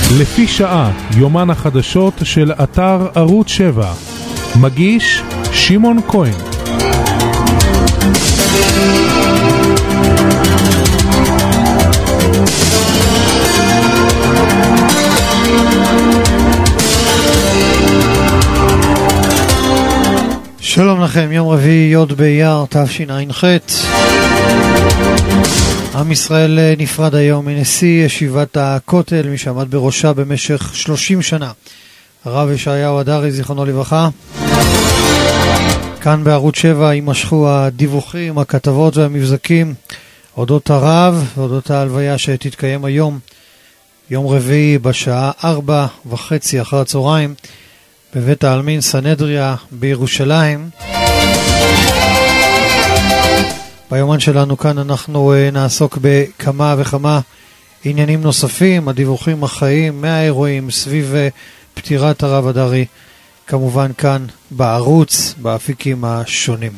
לפי שעה, יומן החדשות של אתר ערוץ 7. מגיש שמעון כהן. שלום לכם, יום רביעי י' באייר תשע"ח. עם ישראל נפרד היום מנשיא ישיבת הכותל, מי שעמד בראשה במשך 30 שנה, הרב ישעיהו הדרי זיכרונו לברכה. כאן בערוץ 7 יימשכו הדיווחים, הכתבות והמבזקים אודות הרב ואודות ההלוויה שתתקיים היום, יום רביעי בשעה 4:30 אחר הצהריים בבית העלמין סנהדריה בירושלים. ביומן שלנו כאן אנחנו נעסוק בכמה וכמה עניינים נוספים, הדיווחים החיים מהאירועים סביב פטירת הרב הדרי, כמובן כאן בערוץ, באפיקים השונים.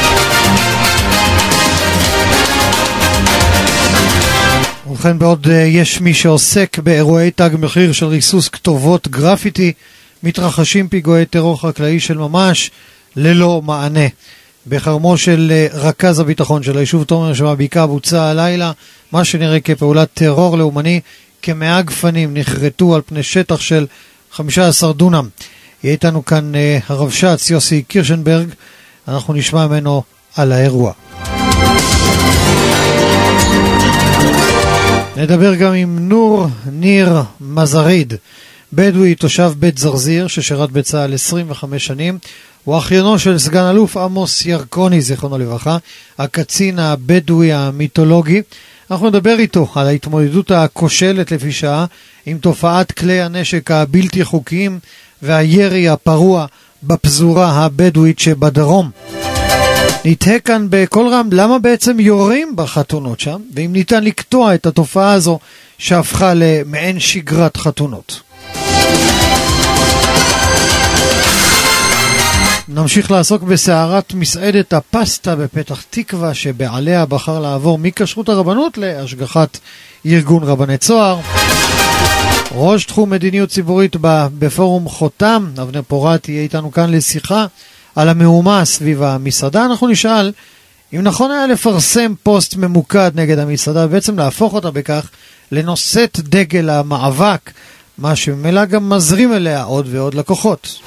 ובכן, בעוד יש מי שעוסק באירועי תג מחיר של ריסוס כתובות גרפיטי, מתרחשים פיגועי טרור חקלאי של ממש ללא מענה. בחרמו של רכז הביטחון של היישוב תומר שבבקעה בוצע הלילה מה שנראה כפעולת טרור לאומני. כ100 גפנים נחרטו על פני שטח של 15 דונם. יהיה איתנו כאן הרב שץ יוסי קירשנברג, אנחנו נשמע ממנו על האירוע. נדבר גם עם ניר מזריד, בדואי תושב בית זרזיר ששירת בצה"ל 25 שנים. הוא אחיינו של סגן אלוף עמוס ירקוני זיכרונו לברכה, הקצין הבדואי המיתולוגי. אנחנו נדבר איתו על ההתמודדות הכושלת לפי שעה עם תופעת כלי הנשק הבלתי חוקיים והירי הפרוע בפזורה הבדואית שבדרום. נתהה כאן בכל רם למה בעצם יורים בחתונות שם, ואם ניתן לקטוע את התופעה הזו שהפכה למעין שגרת חתונות. נמשיך לעסוק בסערת מסעדת הפסטה בפתח תקווה שבעליה בחר לעבור מכשרות הרבנות להשגחת ארגון רבני צוהר. ראש תחום מדיניות ציבורית בפורום חותם, אבנר פורת, יהיה איתנו כאן לשיחה על המהומה סביב המסעדה. אנחנו נשאל אם נכון היה לפרסם פוסט ממוקד נגד המסעדה ובעצם להפוך אותה בכך לנושאת דגל המאבק, מה שממילא גם מזרים אליה עוד ועוד לקוחות.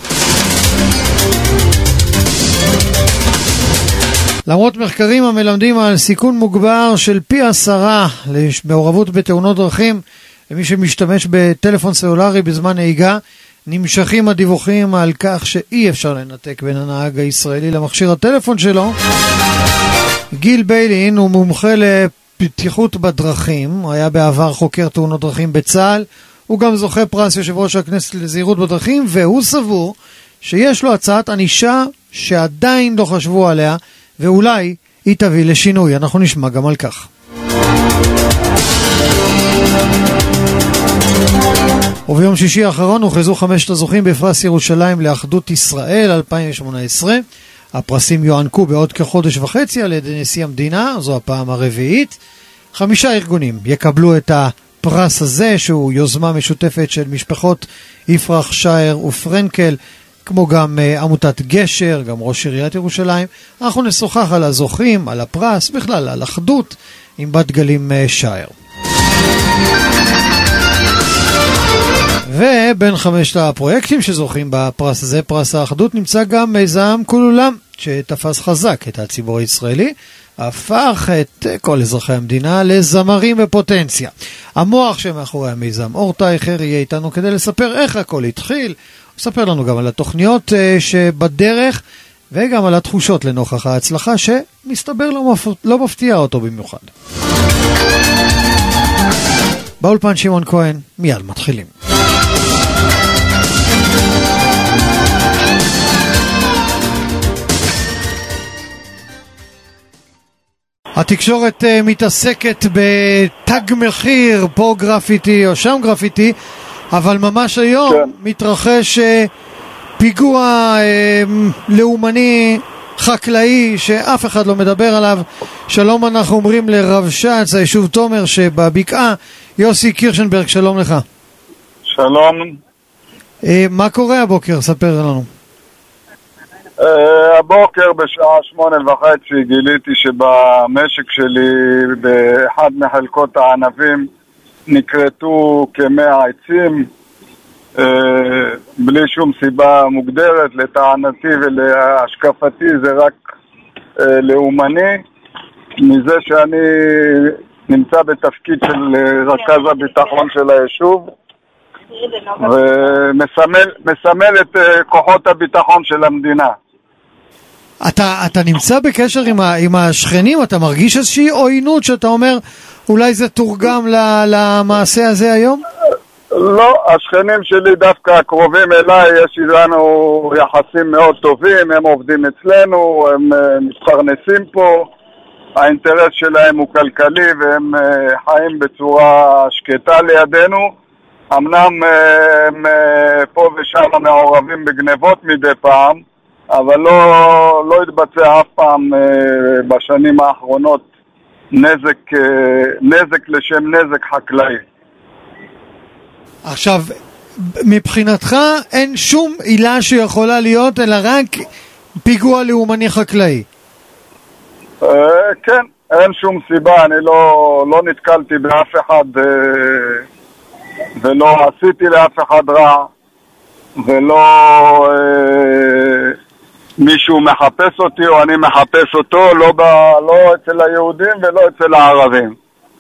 למרות מחקרים המלמדים על סיכון מוגבר של פי 10 למעורבות בתאונות דרכים למי שמשתמש בטלפון סלולרי בזמן נהיגה, נמשכים הדיווחים על כך שאי אפשר לנתק בין הנהג הישראלי למכשיר הטלפון שלו. גיל ביילין הוא מומחה לבטיחות בדרכים, הוא היה בעבר חוקר תאונות דרכים בצה"ל, הוא גם זוכה פרס יושב ראש הכנסת לזהירות בדרכים, והוא סבור שיש לו הצעת ענישה שעדיין לא חשבו עליה, ואולי היא תביא לשינוי. אנחנו נשמע גם על כך. וביום שישי האחרון הוכרזו 5 הזוכים בפרס ירושלים לאחדות ישראל 2018. הפרסים יוענקו בעוד כחודש וחצי על ידי נשיא המדינה, זו הפעם הרביעית. 5 ארגונים יקבלו את הפרס הזה, שהוא יוזמה משותפת של משפחות יפרח, שער ופרנקל, כמו גם עמותת גשר, גם ראש עיריית ירושלים. אנחנו נשוחח על הזוכים, על הפרס, בכלל על אחדות עם בת גלים שער. ובין 5 הפרויקטים שזוכים בפרס הזה, פרס האחדות, נמצא גם מיזם כולולם, שתפס חזק את הציבור הישראלי, הפך את כל אזרחי המדינה לזמרים בפוטנציה. המוח שמאחורי המיזם, אור טייכר, יהיה איתנו כדי לספר איך הכל התחיל, ספר לנו גם על התוכניות שבדרך וגם על התחושות לנוכח ההצלחה שמסתבר לא מפתיע אותו במיוחד. באולפן שמעון כהן, מיד מתחילים. התקשורת מתעסקת בתג מחיר, פה גרפיטי או שם גרפיטי, אבל ממש היום מתרחש פיגוע לאומני חקלאי שאף אחד לא מדבר עליו. שלום אנחנו אומרים לרב שץ, היישוב תומר שבבקעה, יוסי קירשנברג, שלום לך. שלום. מה קורה הבוקר? ספר לנו. הבוקר בשעה 8:30 גיליתי שבמשק שלי באחד מחלקות הענבים נקרטו כ100 עצים בלי שום סיבה מוגדרת. לטענתי ולהשקפתי זה רק לאומני, מזה שאני נמצא בתפקיד של רכז הביטחון של היישוב ומסמל את כוחות הביטחון של המדינה. אתה נמצא בקשר עם השכנים? אתה מרגיש איזושהי עוינות שאתה אומר אולי זה תורגם למעשה הזה היום? לא, השכנים שלי דווקא קרובים אליי, יש לנו יחסים מאוד טובים, הם עובדים אצלנו, הם מתפרנסים פה, האינטרס שלהם הוא כלכלי והם חיים בצורה שקטה לידינו. אמנם הם פה ושם מעורבים בגנבות מדי פעם, אבל לא התבצע אף פעם בשנים האחרונות נזק לשם נזק חקלאי. עכשיו, מבחינתך אין שום עילה שיכולה להיות, אלא רק פיגוע לאומני חקלאי. כן, אין שום סיבה, אני לא נתקלתי באף אחד ולא עשיתי לאף אחד רע, ולא מישהו מחפש אותי או אני מחפש אותו, לא אצל היהודים ולא אצל הערבים.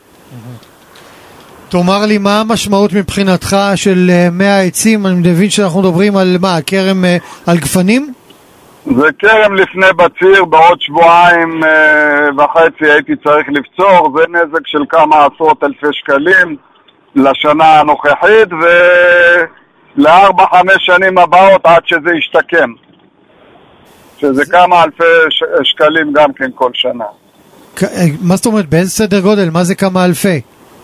תאמר לי, מה המשמעות מבחינתך של 100 עצים? אני מבין שאנחנו מדברים על מה? כרם על גפנים? זה כרם לפני בציר, בעוד 2.5 שבועות הייתי צריך לפצור, זה נזק של כמה עשרות אלפי שקלים לשנה הנוכחית ול4-5 שנים הבאות עד שזה ישתקם, שזה כמה אלפי שקלים גם כן כל שנה. מה זאת אומרת? באיזה סדר גודל? מה זה כמה אלפי?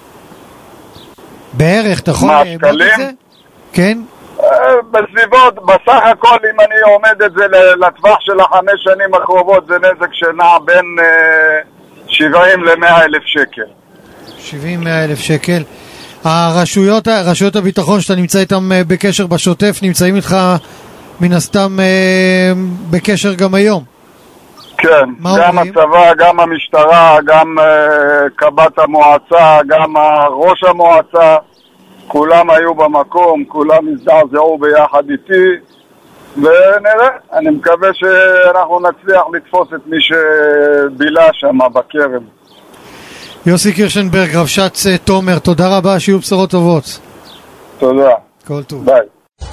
בערך, אתה יכול ללמוד את זה? כן? בסביבות, בסך הכל אם אני עומד את זה לטווח של 5 שנים הקרובות, זה נזק שנע בין 70 ל-100,000 שקל. 70,000 שקל. רשויות הביטחון שאתה נמצא איתם בקשר בשוטף, נמצאים איתך מן הסתם בקשר גם היום? כן, גם הצבא, גם המשטרה, גם קב"ט המועצה, גם ראש המועצה, כולם היו במקום, כולם הזדעזעו ביחד איתי, ונראה, אני מקווה שאנחנו נצליח לתפוס את מי שבילה שם בכרם. יוסי קירשנברג, רבש"ץ תומר, תודה רבה, שיהיו בשורות טובות. תודה. כל טוב. ביי.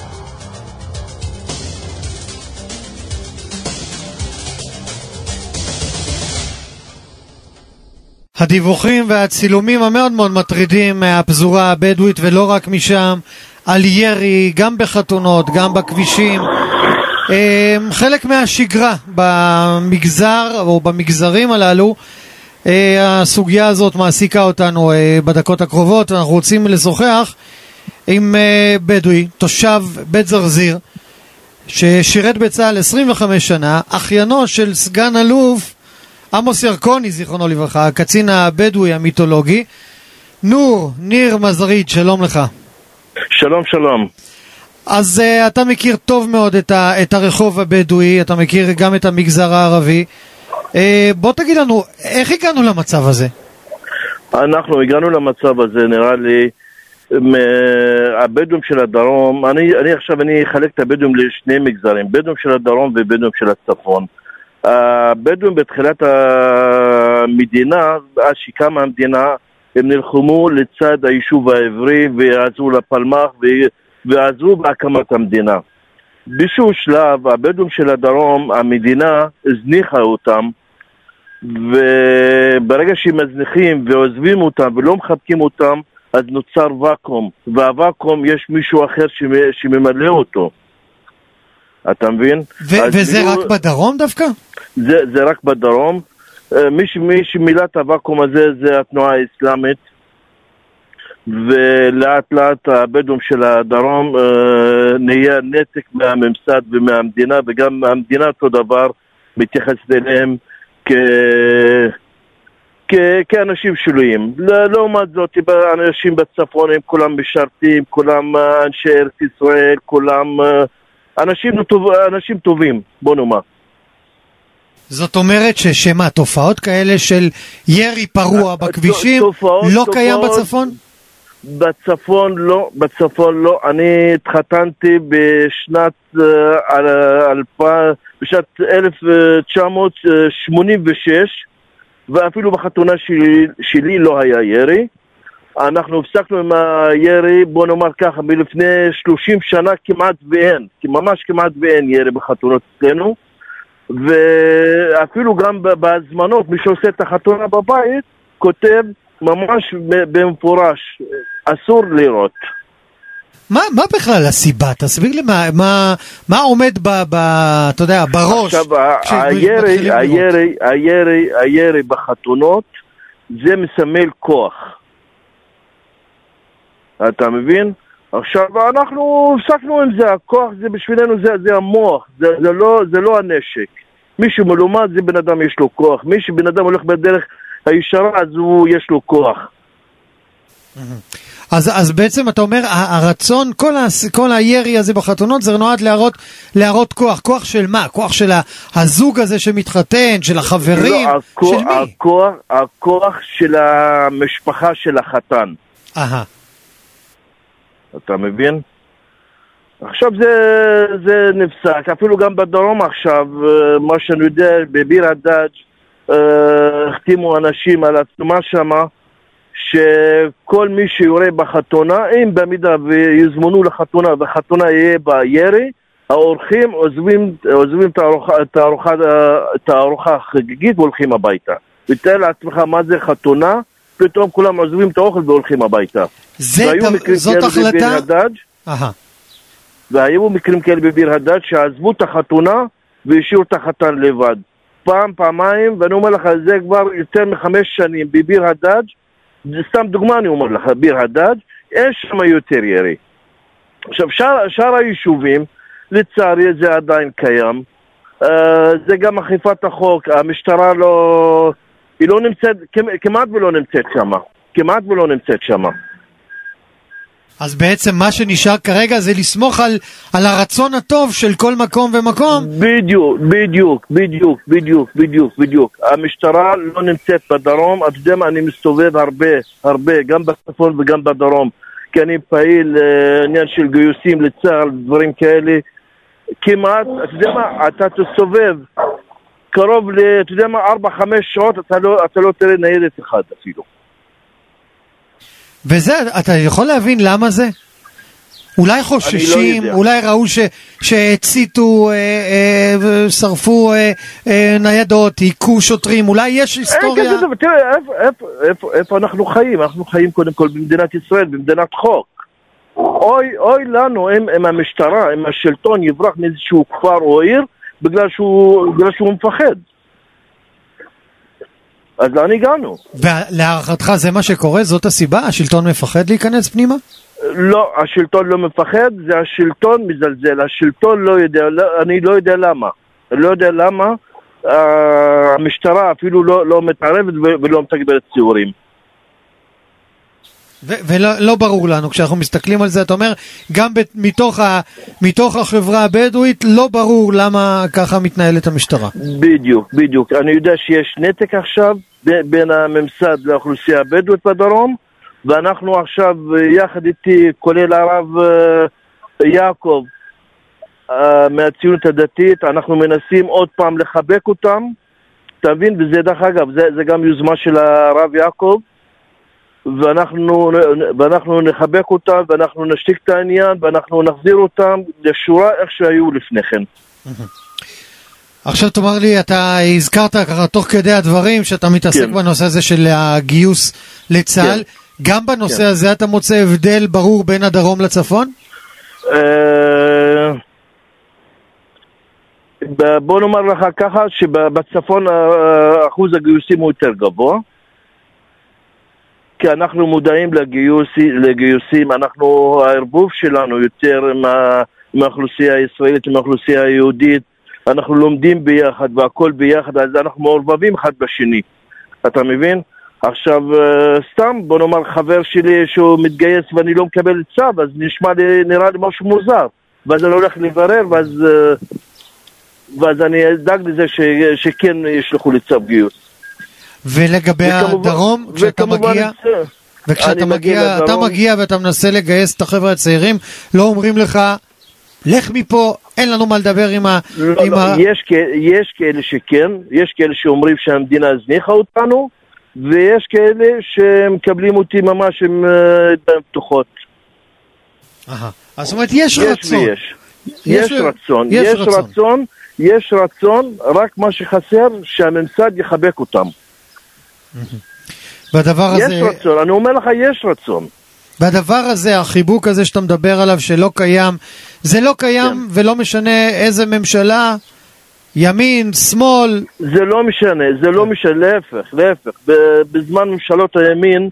הדיווחים והצילומים המאוד מאוד מטרידים מהפזורה הבדואית ולא רק משם, על ירי גם בחתונות, גם בכבישים, חלק מהשגרה במגזר או במגזרים הללו. הסוגיה הזאת מעסיקה אותנו בדקות הקרובות, ואנחנו רוצים לשוחח עם בדואי, תושב בית זרזיר, ששירת בצה"ל 25 שנה, אחיינו של סגן אלוף עמוס ירקוני, זיכרונו לברכה, הקצין הבדואי המיתולוגי. ניר מזריד, שלום לך. שלום, שלום. אז אתה מכיר טוב מאוד את הרחוב הבדואי, אתה מכיר גם את המגזר הערבי. בוא תגיד לנו, איך הגענו למצב הזה? אנחנו הגענו למצב הזה, נראה לי, הבדואים של הדרום, אני אחלק את הבדואים לשני מגזרים, בדואים של הדרום ובדואים של הצפון. הבדואים בתחילת המדינה, אז שקמה המדינה, הם נלחמו לצד היישוב העברי ועזרו לפלמ"ח ועזרו בהקמת המדינה. בשום שלב הבדואים של הדרום, המדינה הזניחה אותם, וברגע שהם מזניחים ועוזבים אותם ולא מחבקים אותם, אז נוצר ואקום, והוואקום יש מישהו אחר שממלא אותו. אתה מבין? וזה רק בדרום דווקא? זה רק בדרום. מי שמילא את הוואקום הזה זה התנועה האסלאמית, ולאט לאט הבדואים של הדרום נהיה נתק מהממסד ומהמדינה, וגם המדינה אותו דבר מתייחסת אליהם כאנשים שוליים. לעומת זאת, אנשים בצפון הם כולם משרתים, כולם אנשי ארץ ישראל, כולם אנשים טובים, בוא נאמר. זאת אומרת ששמה, תופעות כאלה של ירי פרוע בכבישים לא קיים בצפון? בצפון לא. אני התחתנתי בשנת 1986, ואפילו בחתונה שלי לא היה ירי. אנחנו הפסקנו עם הירי, בוא נאמר ככה, מלפני 30 שנה ממש כמעט ואין ירי בחתונות אצלנו. ואפילו גם בהזמנות, מי שעושה את החתונה בבית, כותב ממש במפורש, אסור לירות. מה בכלל הסיבה? תסביר לי מה עומד אתה יודע, בראש. עכשיו, הירי בחתונות, זה מסמל כוח. אתה מבין? עכשיו, אנחנו הפסקנו עם זה, הכוח זה בשבילנו, זה המוח, זה לא הנשק. מישהו מלומד, זה בן אדם יש לו כוח. מי שבן אדם הולך בדרך הישרה, אז יש לו כוח. אז בעצם אתה אומר, הרצון, כל הירי הזה בחתונות, זה נועד להראות כוח. כוח של מה? כוח של הזוג הזה שמתחתן, של החברים? לא, של מי? הכוח של המשפחה של החתן. אתה מבין? עכשיו זה נפסק, אפילו גם בדרום עכשיו, מה שאני יודע, בביר הדאג' החתימו אנשים על עצמה שמה, שכל מי שיורה בחתונה, אם במידה ויזמנו לחתונה, והחתונה יהיה בירי, האורחים עוזבים את הארוחה החגיגית והולכים הביתה. ותאר לעצמך מה זה חתונה, פתאום כולם עוזבים את האוכל והולכים הביתה. זאת החלטה? והיו מקרים כאלה בביר הדאג' שעזבו את החתונה והשאירו את החתן לבד. פעמיים, ואני אומר לך, זה כבר יותר מ5 שנים בביר הדאג', סתם דוגמה אני אומר לך, ביר הדאג', אין שם יותר ירי. עכשיו, שאר היישובים, לצערי זה עדיין קיים, זה גם אכיפת החוק, המשטרה היא לא נמצאת, כמעט ולא נמצאת שמה. אז בעצם מה שנשאר כרגע זה לסמוך על הרצון הטוב של כל מקום ומקום. בדיוק. המשטרה לא נמצאת בדרום, אתה יודע מה, אני מסתובב הרבה, גם בצפון וגם בדרום, כי אני פעיל עניין של גיוסים לצה"ל, דברים כאלה, כמעט, אתה יודע מה, אתה תסתובב קרוב אתה יודע מה, 4-5 שעות, אתה לא תראה ניידת אחד אפילו. וזה, אתה יכול להבין למה זה? אולי חוששים, אולי ראו שהציתו, שרפו ניידות, עיקו שוטרים, אולי יש היסטוריה. תראה, איפה אנחנו חיים? אנחנו חיים קודם כל במדינת ישראל, במדינת חוק. אוי לנו, אם המשטרה, אם השלטון יברח מאיזשהו כפר או עיר, בגלל שהוא מפחד. אז לאן הגענו? ולהערכתך זה מה שקורה? זאת הסיבה? השלטון מפחד להיכנס פנימה? לא, השלטון לא מפחד, זה השלטון מזלזל. השלטון לא יודע, אני לא יודע למה. המשטרה אפילו לא מתערבת ולא מתגברת ציורים. ולא ברור לנו, כשאנחנו מסתכלים על זה, אתה אומר, גם מתוך החברה הבדואית, לא ברור למה ככה מתנהלת המשטרה. בדיוק. אני יודע שיש נתק עכשיו בין הממסד לאוכלוסייה הבדואית בדרום, ואנחנו עכשיו, יחד איתי, כולל הרב יעקב, מהציונות הדתית, אנחנו מנסים עוד פעם לחבק אותם, תבין, וזה דרך אגב, זה גם יוזמה של הרב יעקב, ואנחנו נחבק אותם, ואנחנו נשתיק את העניין, ואנחנו נחזיר אותם לשורה איך שהיו לפני כן. עכשיו תאמר לי, אתה הזכרת ככה תוך כדי הדברים שאתה מתעסק בנושא הזה של הגיוס לצה"ל, גם בנושא הזה אתה מוצא הבדל ברור בין הדרום לצפון? בוא נאמר לך ככה, שבצפון אחוז הגיוסים הוא יותר גבוה, כי אנחנו מודעים לגיוסים, הערבוב שלנו יותר מהאוכלוסייה הישראלית, מהאוכלוסייה היהודית, אנחנו לומדים ביחד והכל ביחד, אז אנחנו מעורבבים אחד בשני, אתה מבין? עכשיו, סתם, בוא נאמר חבר שלי שהוא מתגייס ואני לא מקבל צו, אז נראה לי משהו מוזר. ואז אני הולך לברר, ואז אני אדאג לזה שכן ישלחו לי צו גיוס. ולגבי הדרום, כשאתה מגיע ואתה מנסה לגייס את החבר'ה הצעירים, לא אומרים לך, לך מפה, אין לנו מה לדבר עם ה... יש כאלה שכן, יש כאלה שאומרים שהמדינה הזניחה אותנו, ויש כאלה שמקבלים אותי ממש עם ידיים פתוחות. אז זאת אומרת, יש רצון. יש רצון, רק מה שחסר שהממסד יחבק אותם. יש רצון, אני אומר לך, יש רצון. והדבר הזה, החיבוק הזה שאתה מדבר עליו שלא קיים, זה לא קיים ולא משנה איזה ממשלה, ימין, שמאל. זה לא משנה, להפך. בזמן ממשלות הימין,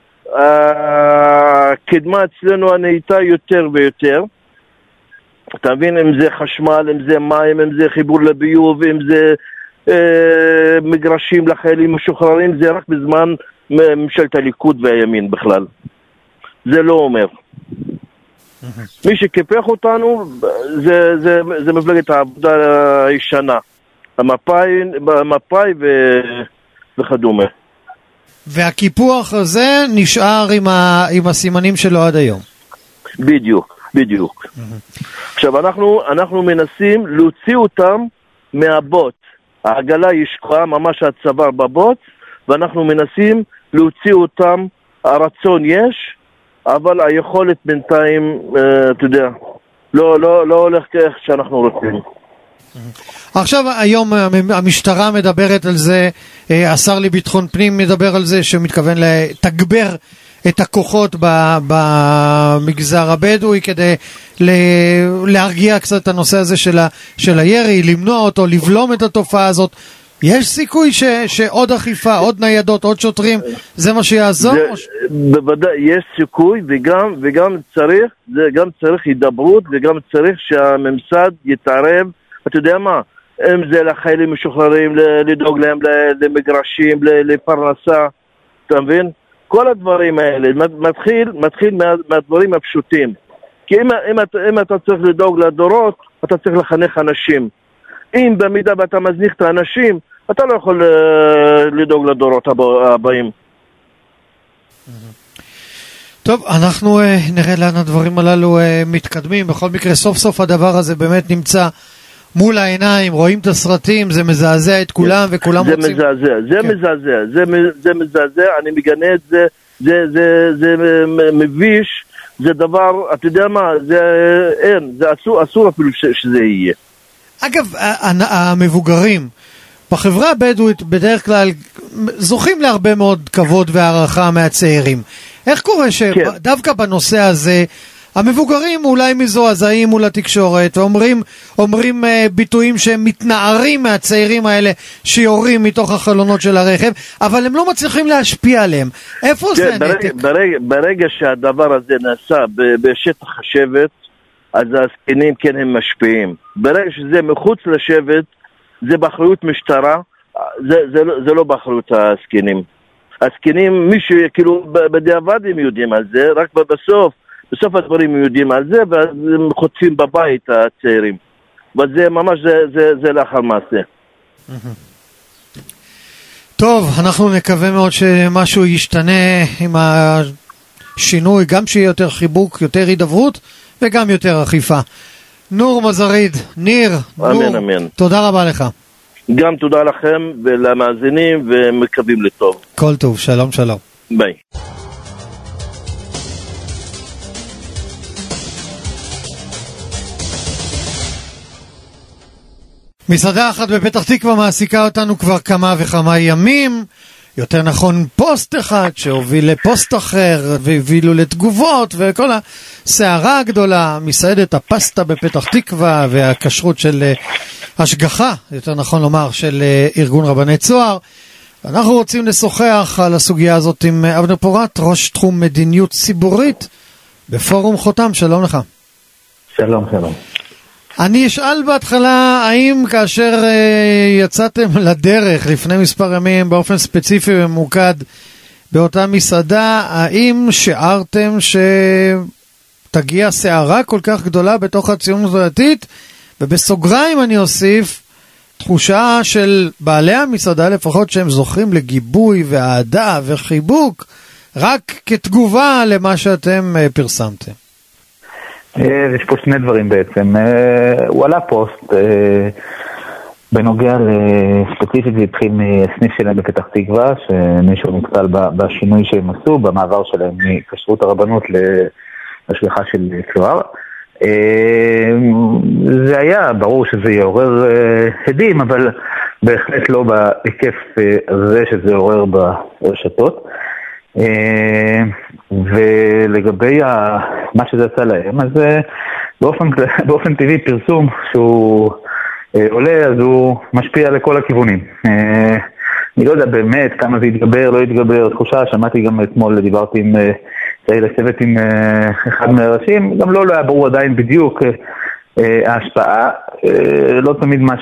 הקדמה אצלנו נהייתה יותר ויותר. אתה מבין, אם זה חשמל, אם זה מים, אם זה חיבור לביוב, אם זה מגרשים לחיילים משוחררים, זה רק בזמן ממשלת הליכוד והימין בכלל. זה לא אומר. מי שקיפח אותנו זה מפלגת העבודה הישנה, המפא"י וכדומה. והקיפוח הזה נשאר עם הסימנים שלו עד היום. בדיוק. עכשיו אנחנו מנסים להוציא אותם מהבוט. העגלה ישקעה ממש הצוואר בבוט, ואנחנו מנסים להוציא אותם. הרצון יש, אבל היכולת בינתיים, אתה יודע, לא הולך כך שאנחנו רוצים. עכשיו היום המשטרה מדברת על זה, השר לביטחון פנים מדבר על זה שמתכוון לתגבר את הכוחות במגזר הבדואי כדי להרגיע קצת את הנושא הזה של הירי, למנוע אותו, לבלום את התופעה הזאת. יש סיכוי שעוד אכיפה, עוד ניידות, עוד שוטרים, זה מה שיעזור? בוודאי, יש סיכוי, וגם צריך הידברות, וגם צריך שהממסד יתערב, אתה יודע מה, אם זה לחיילים משוחררים, לדאוג להם למגרשים, לפרנסה, אתה מבין? כל הדברים האלה, מתחיל מהדברים הפשוטים. כי אם אתה צריך לדאוג לדורות, אתה צריך לחנך אנשים. אם במידה ואתה מזניח את האנשים, אתה לא יכול לדאוג לדורות הבאים. טוב, אנחנו נראה לאן הדברים הללו מתקדמים. בכל מקרה, סוף סוף הדבר הזה באמת נמצא מול העיניים, רואים את הסרטים, זה מזעזע את כולם וכולם רוצים... זה מזעזע, אני מגנה את זה, זה מביש, זה דבר, אתה יודע מה, זה אסור אפילו שזה יהיה. אגב, המבוגרים בחברה הבדואית בדרך כלל זוכים להרבה מאוד כבוד והערכה מהצעירים. איך קורה שדווקא בנושא הזה המבוגרים אולי מזועזעים מול התקשורת ואומרים ביטויים שהם מתנערים מהצעירים האלה שיורים מתוך החלונות של הרכב, אבל הם לא מצליחים להשפיע עליהם? איפה זה הנתק? ברגע שהדבר הזה נעשה בשטח השבט, אז הסקנים כן הם משפיעים. ברגע שזה מחוץ לשבט, זה באחריות משטרה, זה לא באחריות הסקנים. הסקנים, מישהו, כאילו, בדיעבד הם יודעים על זה, רק בסוף הדברים הם יודעים על זה, ואז הם חוטפים בבית הצעירים. וזה ממש, זה לאחר מעשה. טוב, אנחנו נקווה מאוד שמשהו ישתנה עם השינוי, גם שיהיה יותר חיבוק, יותר הידברות, וגם יותר אכיפה. נור מזריד, ניר, אמן. תודה רבה לך. גם תודה לכם ולמאזינים, ומקווים לטוב. כל טוב, שלום. ביי. מסעדה אחת בפתח תקווה מעסיקה אותנו כבר כמה וכמה ימים, יותר נכון פוסט אחד שהוביל לפוסט אחר והבילו לתגובות וכל הסערה הגדולה. מסעדת הפסטה בפתח תקווה והכשרות של השגחה, יותר נכון לומר, של ארגון רבני צוהר. אנחנו רוצים לשוחח על הסוגיה הזאת עם אבנר פורת, ראש תחום מדיניות ציבורית בפורום חותם. שלום לך. שלום. אני אשאל בהתחלה, האם כאשר יצאתם לדרך לפני מספר ימים באופן ספציפי וממוקד באותה מסעדה, האם שערתם שתגיע סערה כל כך גדולה בתוך הציונות הדתית? ובסוגריים אני אוסיף, תחושה של בעלי המסעדה לפחות שהם זוכים לגיבוי ואהדה וחיבוק, רק כתגובה למה שאתם פרסמתם. יש פה שני דברים בעצם. הוא עלה פוסט בנוגע ספציפית, זה התחיל מסניף שלהם בפתח תקווה, שמישהו נתקל בשינוי שהם עשו, במעבר שלהם מכשרות הרבנות להשגחה של צוהר. זה היה ברור שזה יעורר הדים, אבל בהחלט לא בהיקף הזה שזה יעורר ברשתות. ולגבי מה שזה עשה להם, אז באופן טבעי פרסום שהוא עולה, אז הוא משפיע לכל הכיוונים. אני לא יודע באמת כמה זה יתגבר, לא יתגבר, תחושה, שמעתי גם אתמול, דיברתי עם לצוות עם אחד מהראשים, גם לא היה ברור עדיין בדיוק ההשפעה, לא תמיד מה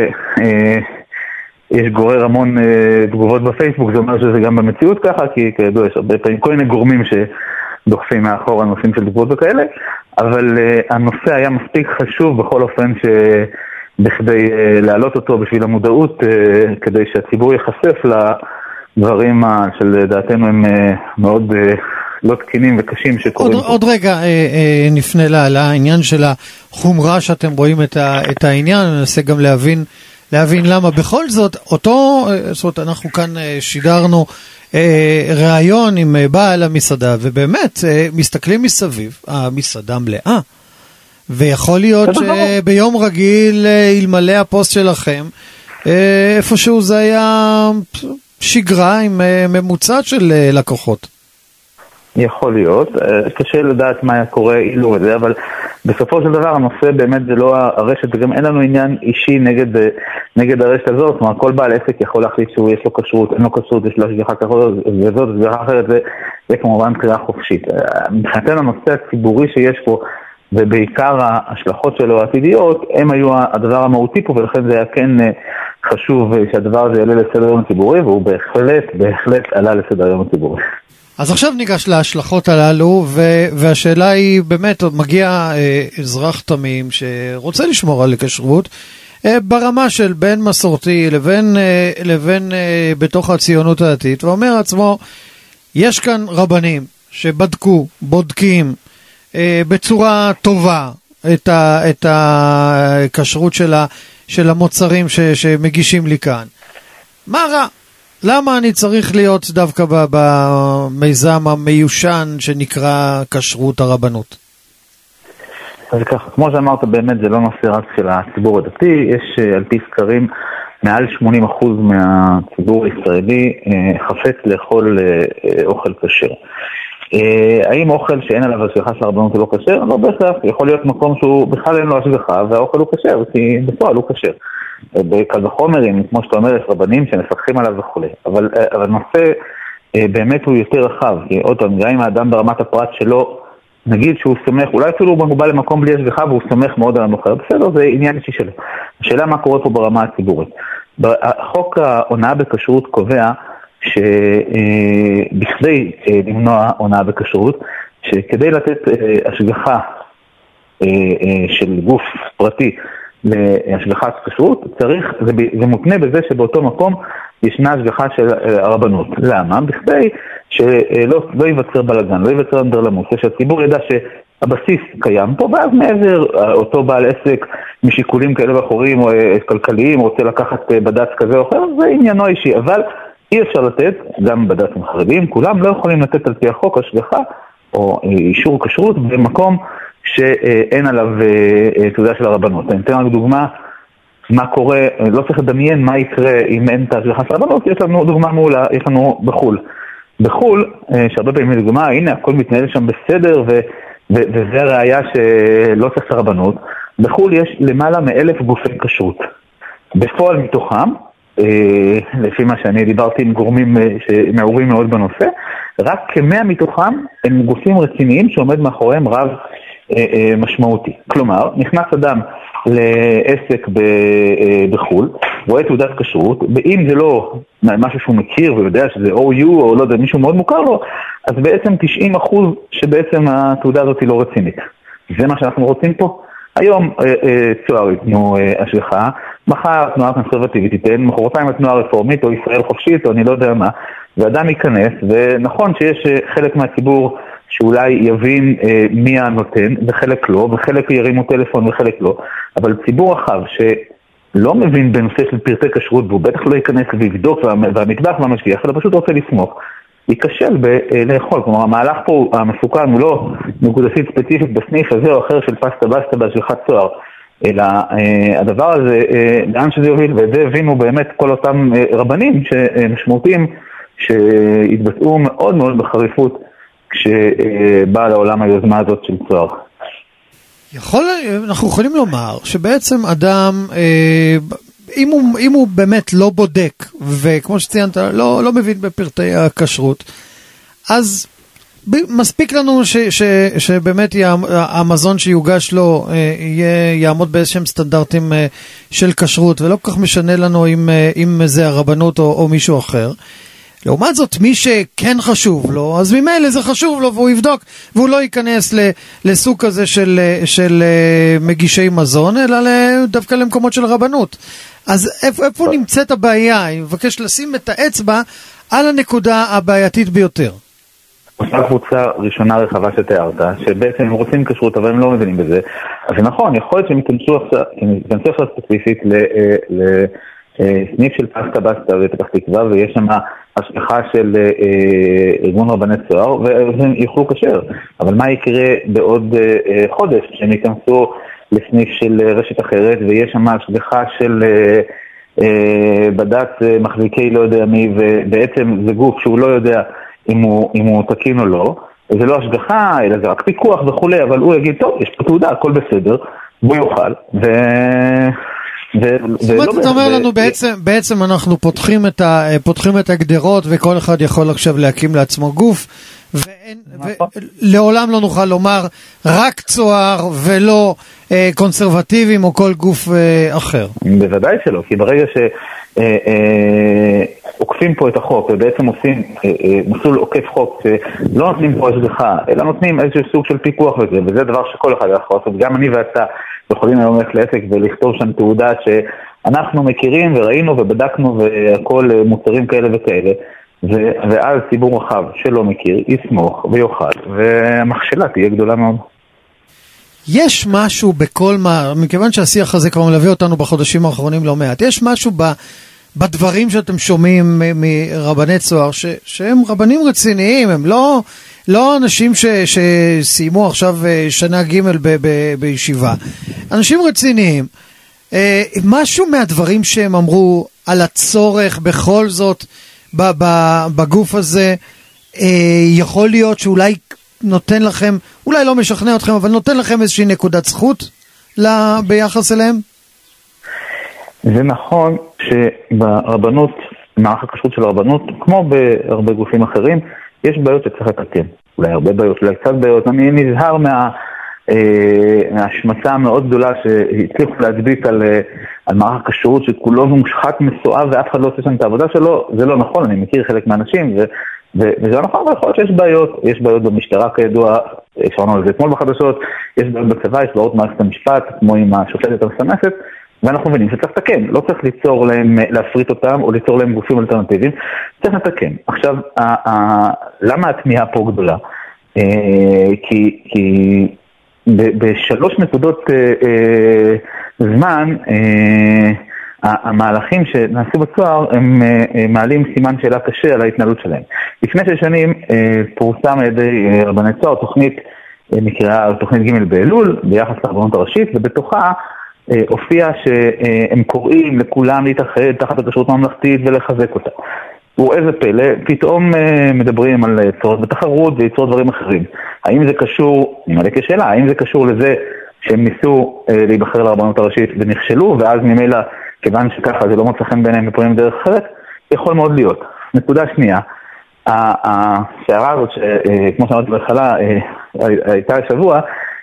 יש גורר המון תגובות בפייסבוק, זה אומר שזה גם במציאות ככה, כי כידוע יש הרבה פעמים כל מיני גורמים שדוחפים מאחור הנושאים של תגובות וכאלה, אבל הנושא היה מספיק חשוב בכל אופן בכדי להעלות אותו בשביל המודעות, כדי שהציבור ייחשף לדברים שלדעתנו הם מאוד לא תקינים וקשים שקורים. עוד רגע נפנה לעניין של החומרה שאתם רואים את העניין, ננסה גם להבין למה. בכל זאת, זאת אנחנו כאן שידרנו ראיון עם בעל המסעדה, ובאמת מסתכלים מסביב, המסעדה מלאה, ויכול להיות שביום רגיל, אלמלא הפוסט שלכם, איפשהו זה היה שגרה עם ממוצע של לקוחות. יכול להיות, קשה לדעת מה קורה אילו וזה, אבל בסופו של דבר הנושא באמת זה לא הרשת, וגם אין לנו עניין אישי נגד הרשת הזאת, כלומר כל בעל עסק יכול להחליט שהוא יש לו כשרות, אין לו כשרות, יש לו השגחה כזאת וזאת, השגחה אחרת, זה כמובן בחירה חופשית. מבחינתנו הנושא הציבורי שיש פה, ובעיקר ההשלכות שלו העתידיות, הם היו הדבר המהותי פה, ולכן זה היה כן חשוב שהדבר הזה יעלה לסדר היום הציבורי, והוא בהחלט עלה לסדר היום הציבורי. אז עכשיו ניגש להשלכות הללו, והשאלה היא באמת, מגיע אזרח תמים שרוצה לשמור על כשרות, ברמה של בין מסורתי לבין בתוך הציונות הדתית, ואומר עצמו, יש כאן רבנים בודקים בצורה טובה את הכשרות של המוצרים שמגישים לי כאן. מה רע? למה אני צריך להיות דווקא במיזם המיושן שנקרא כשרות הרבנות? אז ככה, כמו שאמרת, באמת זה לא נושא רק של הציבור הדתי, יש על פי סקרים מעל 80% מהציבור הישראלי חפץ לאכול אוכל כשר. האם אוכל שאין עליו השגחה של הרבנות הוא לא כשר? לא בהכרח, יכול להיות מקום שהוא בכלל אין לו השגחה והאוכל הוא כשר, כי בפועל הוא כשר. בקל וחומרים, כמו שאתה אומר, יש רבנים שמפקחים עליו וכו'. אבל הנושא באמת הוא יותר רחב, כי עוד פעם, גם אם האדם ברמת הפרט שלו, נגיד שהוא סומך, אולי אפילו הוא בא למקום בלי השגחה והוא סומך מאוד על המוכר, בסדר, זה עניין אישי שלו. השאלה מה קורה פה ברמה הציבורית. חוק ההונאה בכשרות קובע שבכדי למנוע הונאה בכשרות, שכדי לתת השגחה של גוף פרטי להשגחת כשרות, זה מותנה בזה שבאותו מקום ישנה השגחה של הרבנות. למה? בכדי שלא ייווצר בלגן, לא ייווצר אנדרלמוס, שהציבור ידע שהבסיס קיים פה, ואז מעבר אותו בעל עסק משיקולים כאלה ואחרים או כלכליים רוצה לקחת בד"ץ כזה או אחר, זה עניינו אישי, אבל אי אפשר לתת, גם בד"צים חרדים, כולם לא יכולים לתת על פי החוק השגחה או אישור כשרות במקום שאין עליו תעודה של הרבנות. אני אתן רק דוגמה מה קורה, לא צריך לדמיין מה יקרה אם אין את ההשגחה של הרבנות, יש לנו דוגמה מעולה, יש לנו בחול. בחול, שהרבה פעמים לדוגמה, הנה הכל מתנהל שם בסדר וזה הראיה שלא צריך את הרבנות, בחול יש למעלה מ1,000 גופי כשרות. בפועל מתוכם, לפי מה שאני דיברתי עם גורמים שמעורים מאוד בנושא, רק כ100 מתוכם הם גופים רציניים שעומד מאחוריהם רב משמעותי. כלומר, נכנס אדם לעסק בחול, רואה תעודת כשרות, ואם זה לא משהו שהוא מכיר ויודע שזה OU או לא יודע, מישהו מאוד מוכר לו, אז בעצם 90% שבעצם התעודה הזאת היא לא רצינית. זה מה שאנחנו רוצים פה. היום צוהר יתנו השגחה, מחר התנועה הקונסרבטיבית תיתן, מחרתיים התנועה הרפורמית או ישראל חופשית או אני לא יודע מה, ואדם ייכנס, ונכון שיש חלק מהציבור שאולי יבין מי הנותן, וחלק לא, וחלק ירימו טלפון וחלק לא, אבל ציבור רחב שלא מבין בנושא של פרטי כשרות, והוא בטח לא ייכנס ויבדוק והמטבח והמשגיח, אלא פשוט רוצה לסמוך, ייכשל לאכול. כלומר, המהלך פה המסוכן הוא לא נקודתית ספציפית בסניף הזה או אחר של פסטה בסטה בהשגחת צוהר, אלא הדבר הזה, לאן שזה יוביל, ואת זה הבינו באמת כל אותם רבנים שמשמעותיים שהתבצעו מאוד מאוד בחריפות כשבאה לעולם היוזמה הזאת של צוהר. אנחנו יכולים לומר שבעצם אדם, אם הוא באמת לא בודק, וכמו שציינת, לא מבין בפרטי הכשרות, אז מספיק לנו שבאמת המזון שיוגש לו יעמוד באיזשהם סטנדרטים של כשרות, ולא כל כך משנה לנו אם זה הרבנות או מישהו אחר. לעומת זאת, מי שכן חשוב לו, אז ממילא זה חשוב לו, והוא יבדוק, והוא לא ייכנס לסוג כזה של מגישי מזון, אלא דווקא למקומות של רבנות. אז איפה נמצאת הבעיה? אני מבקש לשים את האצבע על הנקודה הבעייתית ביותר. אותה קבוצה ראשונה רחבה שתיארת, שבעצם הם רוצים כשרות, אבל הם לא מבינים בזה. אז זה נכון, יכול להיות שהם ייכנסו עכשיו ספציפית סניף של פסטה בסטה ופתח תקווה, ויש שם השגחה של ארגון רבני צוהר, והם יוכלו כשר. אבל מה יקרה בעוד חודש, שהם ייכנסו לסניף של רשת אחרת, ויש שם השגחה של בד"ץ מחזיקי לא יודע מי, ובעצם זה גוף שהוא לא יודע אם הוא תקין או לא, זה לא השגחה, אלא זה רק פיקוח וכו', אבל הוא יגיד, טוב, יש פה תעודה, הכל בסדר, והוא יוכל, זאת אומרת, אתה אומר לנו, בעצם אנחנו פותחים את הגדרות, וכל אחד יכול עכשיו להקים לעצמו גוף, ולעולם לא נוכל לומר רק צוהר ולא קונסרבטיביים או כל גוף אחר. בוודאי שלא, כי ברגע שעוקפים פה את החוק ובעצם עושים מסלול עוקף חוק שלא נותנים פה השגחה, אלא נותנים איזשהו סוג של פיקוח וזה דבר שכל אחד יכול לעשות. גם אני ואתה יכולים היום ללכת לעסק ולכתוב שם תעודה שאנחנו מכירים וראינו ובדקנו והכל מוצרים כאלה וכאלה, ואז ציבור רחב שלא מכיר יסמוך ויוכל, והמכשלה תהיה גדולה מאוד. יש משהו בכל מכיוון שהשיח הזה כבר מלווה אותנו בחודשים האחרונים לא מעט, יש משהו בדברים שאתם שומעים מרבני צוהר, שהם רבנים רציניים, הם לא אנשים שסיימו עכשיו שנה ג' בישיבה, אנשים רציניים, משהו מהדברים שהם אמרו על הצורך בכל זאת בגוף הזה, יכול להיות שאולי נותן לכם, אולי לא משכנע אתכם, אבל נותן לכם איזושהי נקודת זכות ביחס אליהם? זה נכון שברבנות, מערך הכשרות של הרבנות, כמו בהרבה גופים אחרים, יש בעיות שצריך לתקן. אולי הרבה בעיות, אולי קצת בעיות. אני נזהר מההשמצה המאוד גדולה שהצליחו להדביק על מערך הכשרות שכולו מושחת מסואב ואף אחד לא עושה שם את העבודה שלו. זה לא נכון, אני מכיר חלק מהאנשים וזה לא נכון, אבל יכול להיות שיש בעיות. יש בעיות במשטרה כידוע, שמענו על זה אתמול בחדשות, יש בעיות בצבא, יש בעיות מערכת המשפט, כמו עם השופטת המסמסת, ואנחנו מבינים שצריך לתקן, לא צריך ליצור להם, להפריט אותם או ליצור להם גופים אלטרנטיביים, צריך לתקן. עכשיו, למה התמיהה פה גדולה? כי בשלוש נקודות זמן, המהלכים שנעשו בצוהר הם מעלים סימן שאלה קשה על ההתנהלות שלהם. לפני 6 שנים פורסם על ידי רבני צוהר תוכנית נקראה תוכנית ג' באלול ביחס לרבנות הראשית, ובתוכה הופיע שהם קוראים לכולם להתאחד תחת הכשרות ממלכתית ולחזק אותה. ואיזה פלא, פתאום מדברים על צורך בתחרות וייצור דברים אחרים. האם זה קשור, נמלא כשאלה, האם זה קשור לזה שהם ניסו להיבחר לרבנות הראשית ונכשלו, ואז ממילא כיוון שככה זה לא מוצא חן ביניהם ופועלים דרך אחרת? יכול מאוד להיות. נקודה שנייה, השערה הזאת שכמו שאמרתי בהתחלה הייתה השבוע,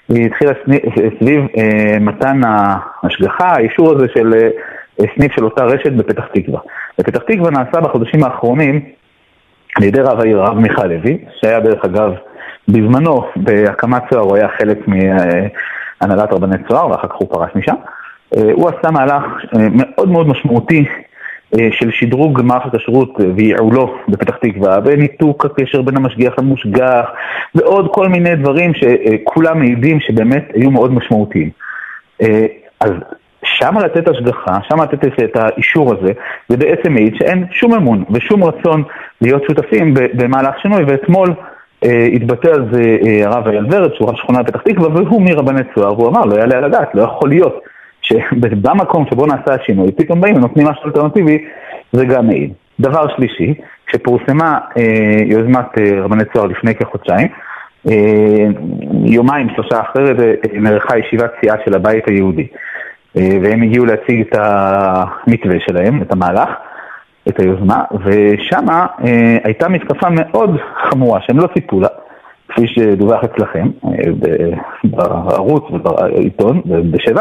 היא התחילה סביב מתן ההשגחה, האישור הזה של סניף של אותה רשת בפתח תקווה. בפתח תקווה נעשה בחודשים האחרונים על ידי רב העיר, הרב מיכה לוי, שהיה דרך אגב בזמנו בהקמת צוהר, הוא היה חלק מהנהלת רבני צוהר, ואחר כך הוא פרש משם. הוא עשה מהלך מאוד מאוד משמעותי של שדרוג מערכת הכשרות וייעולו בפתח תקווה, וניתוק הקשר בין המשגיח למושגח, ועוד כל מיני דברים שכולם מעידים שבאמת היו מאוד משמעותיים. אז שם לתת השגחה, שם לתת את האישור הזה, זה בעצם מעיד שאין שום אמון ושום רצון להיות שותפים במהלך שינוי, ואתמול התבטא על זה הרב אייל ורד, שהוא ראש שכונה בפתח תקווה, והוא מרבני צוהר, והוא אמר, לא יעלה על הדעת, לא יכול להיות שבמקום שבו נעשה השינוי, פתאום באים ונותנים משהו אלטרנטיבי, זה גם מעיד. דבר שלישי, כשפורסמה יוזמת רבני צוהר לפני כחודשיים, יומיים, 3 אחרת, נערכה ישיבת סיעה של הבית היהודי, והם הגיעו להציג את המתווה שלהם, את המהלך, את היוזמה, ושם הייתה מתקפה מאוד חמורה, שהם לא ציפו לה, כפי שדווח אצלכם, בערוץ ובעיתון, בשבע,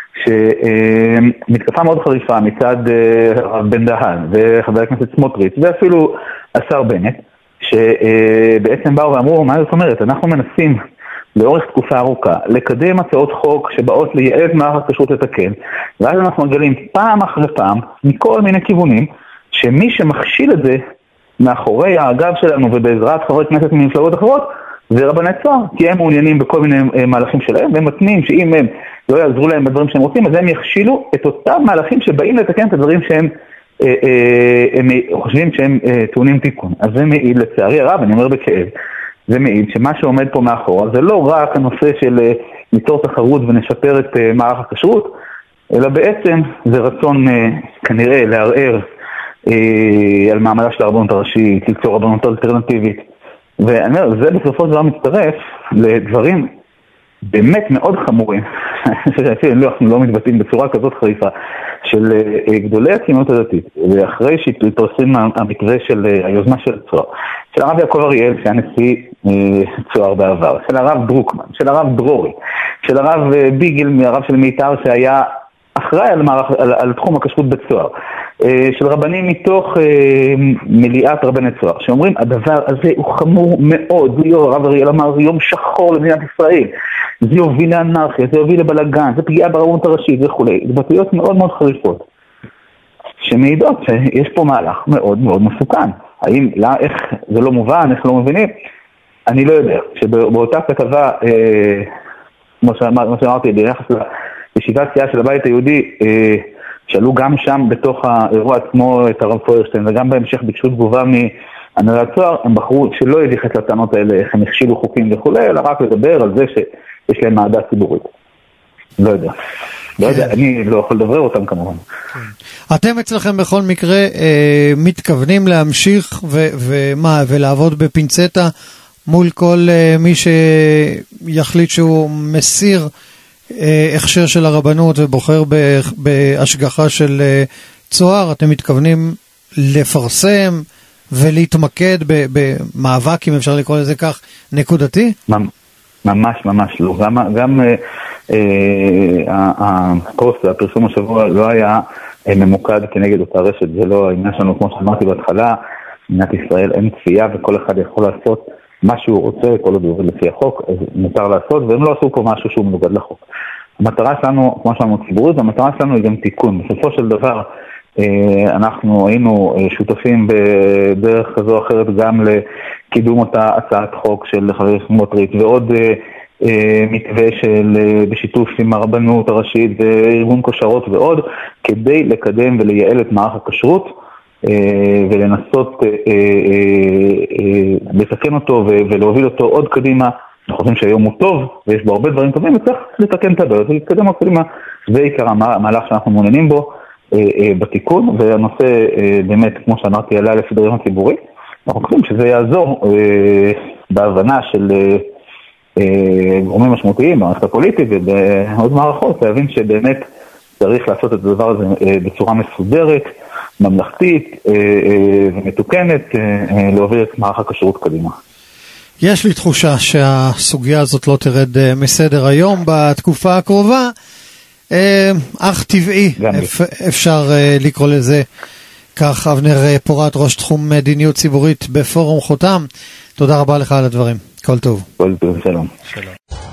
שמתקפה מאוד חריפה מצד הרב בן דהן וחבר הכנסת סמוטריץ' ואפילו השר בנט, שבעצם באו ואמרו, מה זאת אומרת, אנחנו מנסים לאורך תקופה ארוכה לקדם הצעות חוק שבאות לייעד מערכת הכשרות לתקן, ואז אנחנו מגלים פעם אחרי פעם מכל מיני כיוונים שמי שמכשיל את זה מאחורי האגב שלנו ובעזרת חברי כנסת ממפלגות אחרות זה רבני צוהר, כי הם מעוניינים בכל מיני מהלכים שלהם, והם מתנים שאם הם לא יעזרו להם בדברים שהם רוצים, אז הם יכשילו את אותם מהלכים שבאים לתקן את הדברים שהם הם חושבים שהם טעונים תיקון. אז זה מעיד, לצערי הרב, אני אומר בכאב, זה מעיד שמה שעומד פה מאחורה זה לא רק הנושא של ניצור תחרות ונשפר את מערך הכשרות, אלא בעצם זה רצון כנראה לערער על מעמדה של הרבנות הראשית, ליצור רבנות אלטרנטיבית. ואני אומר, זה בסופו של דבר מצטרף לדברים באמת מאוד חמורים, שאנחנו לא מתבטאים בצורה כזאת חריפה, של גדולי הציונות הדתית, ואחרי שהתפרסם המתווה של היוזמה של צוהר, של הרב יעקב אריאל, שהיה נשיא צוהר בעבר, של הרב דרוקמן, של הרב דרורי, של הרב ביגל, הרב של מיתר, שהיה אחראי על תחום הכשרות בצוהר, של רבנים מתוך מליאת רבני צוהר, שאומרים, הדבר הזה הוא חמור מאוד, הרב אריאל אמר, יום שחור למדינת ישראל, זה יוביל לאנרכיה, זה יוביל לבלגן, זה פגיעה ברבנות הראשית וכו'. התבטאויות מאוד מאוד חריפות, שמעידות שיש פה מהלך מאוד מאוד מסוכן. האם, איך זה לא מובן, איך לא מבינים? אני לא יודע. שבאותה כתבה, כמו שאמרתי, ביחס לישיבת סיעה של הבית היהודי, שאלו גם שם בתוך האירוע עצמו את הרב פוירשטיין, וגם בהמשך ביקשו תגובה מהנהלת צוהר, הם בחרו שלא ידיחת לטענות האלה, איך הם הכשילו חוקים וכו', אלא רק לדבר על זה שיש להם מעדה ציבורית. לא יודע. לא יודע, אני לא יכול לדבר אותם כמובן. אתם אצלכם בכל מקרה מתכוונים להמשיך ולעבוד בפינצטה מול כל מי שיחליט שהוא מסיר הכשר של הרבנות ובוחר בהשגחה של צוהר. אתם מתכוונים לפרסם ולהתמקד במאבק, אם אפשר לקרוא לזה כך, נקודתי? ממש ממש לא. גם הפוסט, הפרסום השבוע לא היה ממוקד כנגד אותה רשת, זה לא העניין שלנו, כמו שאמרתי בהתחלה, מדינת ישראל אין כפייה וכל אחד יכול לעשות מה שהוא רוצה, כל עוד הוא עובד לפי החוק, אז מותר לעשות, והם לא עשו פה משהו שהוא מנוגד לחוק. המטרה שלנו, כמו שאמרנו ציבורית, והמטרה שלנו היא גם תיקון. בסופו של דבר, אנחנו היינו שותפים בדרך כזו או אחרת גם לקידום אותה הצעת חוק של חבר סמוטריץ' ועוד מתווה בשיתוף עם הרבנות הראשית וארגון כושרות ועוד, כדי לקדם ולייעל את מערך הכשרות ולנסות לתקן אותו ולהוביל אותו עוד קדימה. אנחנו חושבים שהיום הוא טוב ויש בו הרבה דברים טובים, וצריך לתקן את הבעיות ולהתקדם עוד קדימה. זה עיקר המהלך שאנחנו מעוניינים בו בתיקון, והנושא באמת, כמו שאמרתי, עלה לסדר-היום הציבורי. אנחנו חושבים שזה יעזור בהבנה של גורמים משמעותיים במערכת הפוליטית ובעוד מערכות, להבין שבאמת צריך לעשות את הדבר הזה בצורה מסודרת, ממלכתית ומתוקנת, להוביל את מערך הכשרות קדימה. יש לי תחושה שהסוגיה הזאת לא תרד מסדר היום בתקופה הקרובה, אך טבעי, אפשר לקרוא לזה כך. אבנר פורת, ראש תחום מדיניות ציבורית בפורום חותם, תודה רבה לך על הדברים, כל טוב. כל טוב, שלום. שלום.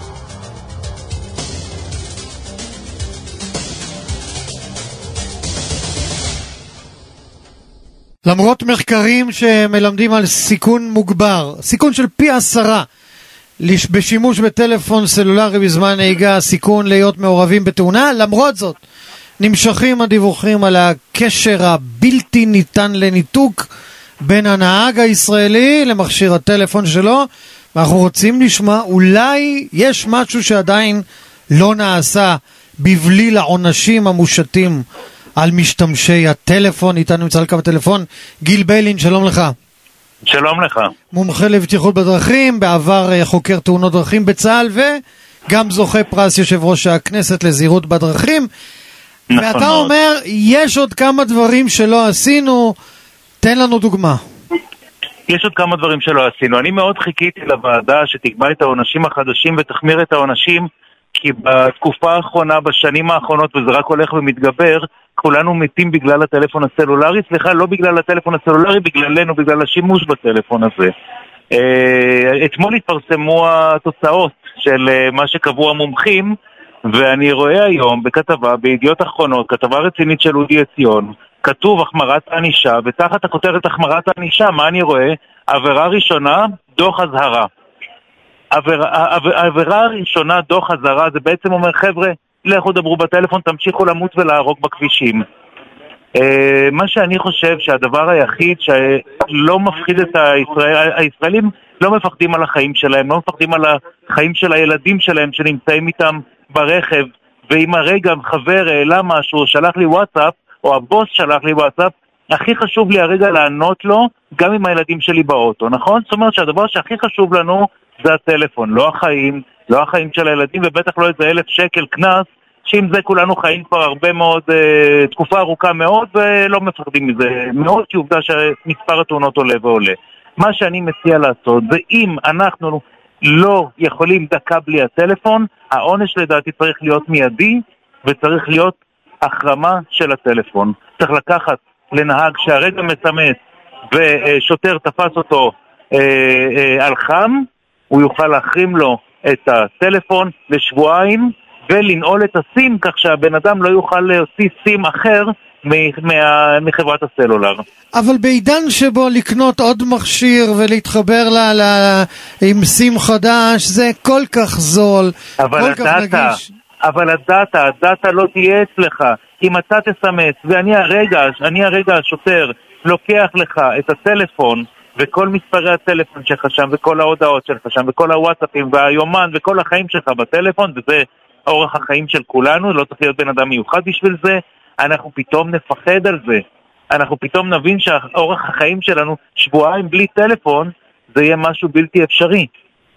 למרות מחקרים שמלמדים על סיכון מוגבר, סיכון של פי 10 בשימוש בטלפון סלולרי בזמן נהיגה, סיכון להיות מעורבים בתאונה, למרות זאת נמשכים הדיווחים על הקשר הבלתי ניתן לניתוק בין הנהג הישראלי למכשיר הטלפון שלו, ואנחנו רוצים לשמוע, אולי יש משהו שעדיין לא נעשה בבליל העונשים המושתים על משתמשי הטלפון. איתנו נמצא על קו הטלפון גיל ביילין, שלום לך. שלום לך. מומחה לבטיחות בדרכים, בעבר חוקר תאונות דרכים בצה"ל, וגם זוכה פרס יושב ראש הכנסת לזהירות בדרכים. נכון. ואתה מאוד. אומר, יש עוד כמה דברים שלא עשינו, תן לנו דוגמה. יש עוד כמה דברים שלא עשינו. אני מאוד חיכיתי לוועדה שתקבע את העונשים החדשים ותחמיר את העונשים, כי בתקופה האחרונה, בשנים האחרונות, וזה רק הולך ומתגבר, כולנו מתים בגלל הטלפון הסלולרי, סליחה, לא בגלל הטלפון הסלולרי, בגללנו, בגלל השימוש בטלפון הזה. אתמול התפרסמו התוצאות של מה שקבעו המומחים, ואני רואה היום בכתבה, בידיעות אחרונות, כתבה רצינית של אודי עציון, כתוב החמרת הענישה, ותחת הכותרת החמרת הענישה, מה אני רואה? עבירה ראשונה, דוח אזהרה. העבירה הראשונה, דוח אזהרה, זה בעצם אומר, חבר'ה, לכו דברו בטלפון, תמשיכו למות ולהרוג בכבישים. מה שאני חושב שהדבר היחיד שלא מפחיד את הישראלים, לא מפחדים על החיים שלהם, לא מפחדים על החיים של הילדים שלהם שנמצאים איתם ברכב, ואם הרגע חבר העלה משהו, שלח לי וואטסאפ, או הבוס שלח לי וואטסאפ, הכי חשוב לי הרגע לענות לו, גם עם הילדים שלי באוטו, נכון? זאת אומרת שהדבר שהכי חשוב לנו זה הטלפון, לא החיים, לא החיים של הילדים, ובטח לא איזה 1,000 שקל קנס, שעם זה כולנו חיים כבר הרבה מאוד, תקופה ארוכה מאוד, ולא מפחדים מזה מאוד, כי עובדה שמספר התאונות עולה ועולה. מה שאני מציע לעשות, זה אם אנחנו לא יכולים דקה בלי הטלפון, העונש לדעתי צריך להיות מיידי, וצריך להיות החרמה של הטלפון. צריך לקחת לנהג שהרגע מסמס, ושוטר תפס אותו על חם, הוא יוכל להחרים לו את הטלפון לשבועיים, ולנעול את הסים כך שהבן אדם לא יוכל להוציא סים אחר מחברת הסלולר. אבל בעידן שבו לקנות עוד מכשיר ולהתחבר עם סים חדש, זה כל כך זול, כל כך נגיש. אבל הדאטה לא תהיה אצלך. אם אתה תסמס, ואני הרגע השוטר לוקח לך את הטלפון, וכל מספרי הטלפון שלך שם, וכל ההודעות שלך שם, וכל הוואטסאפים והיומן, וכל החיים שלך בטלפון, וזה אורח החיים של כולנו, לא צריך להיות בן אדם מיוחד בשביל זה, אנחנו פתאום נפחד על זה. אנחנו פתאום נבין שאורח החיים שלנו, שבועיים בלי טלפון, זה יהיה משהו בלתי אפשרי.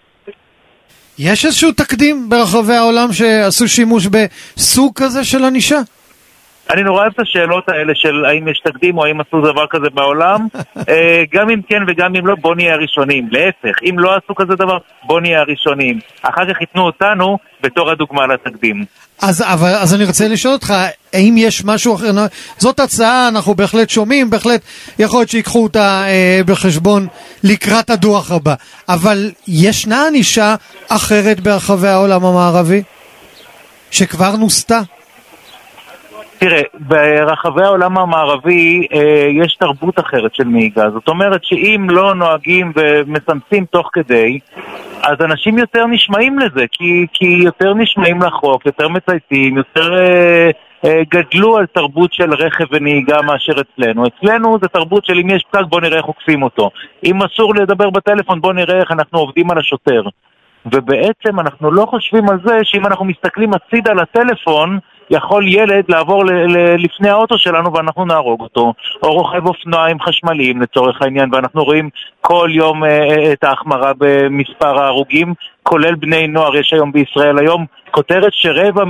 יש איזשהו תקדים ברחבי העולם שעשו שימוש בסוג כזה של ענישה? אני נורא אוהב את השאלות האלה של האם יש תקדים או האם עשו דבר כזה בעולם. גם אם כן וגם אם לא, בוא נהיה הראשונים. להפך, אם לא עשו כזה דבר, בוא נהיה הראשונים. אחר כך ייתנו אותנו בתור הדוגמה לתקדים. אז אני רוצה לשאול אותך, האם יש משהו אחר? זאת הצעה, אנחנו בהחלט שומעים, בהחלט יכול להיות שיקחו אותה בחשבון לקראת הדוח הבא. אבל ישנה ענישה אחרת ברחבי העולם המערבי שכבר נוסתה? תראה, ברחבי העולם המערבי יש תרבות אחרת של נהיגה. זאת אומרת שאם לא נוהגים ומסמסים תוך כדי, אז אנשים יותר נשמעים לזה, כי יותר נשמעים לחוק, יותר מצייתים, יותר גדלו על תרבות של רכב ונהיגה מאשר אצלנו. אצלנו זה תרבות של אם יש פקק בוא נראה איך עוקפים אותו. אם אסור לדבר בטלפון בוא נראה איך אנחנו עובדים על השוטר. ובעצם אנחנו לא חושבים על זה שאם אנחנו מסתכלים הצידה לטלפון, יכול ילד לעבור לפני האוטו שלנו ואנחנו נהרוג אותו, או רוכב אופניים חשמליים לצורך העניין, ואנחנו רואים כל יום את ההחמרה במספר ההרוגים, כולל בני נוער. יש היום בישראל היום כותרת שרבע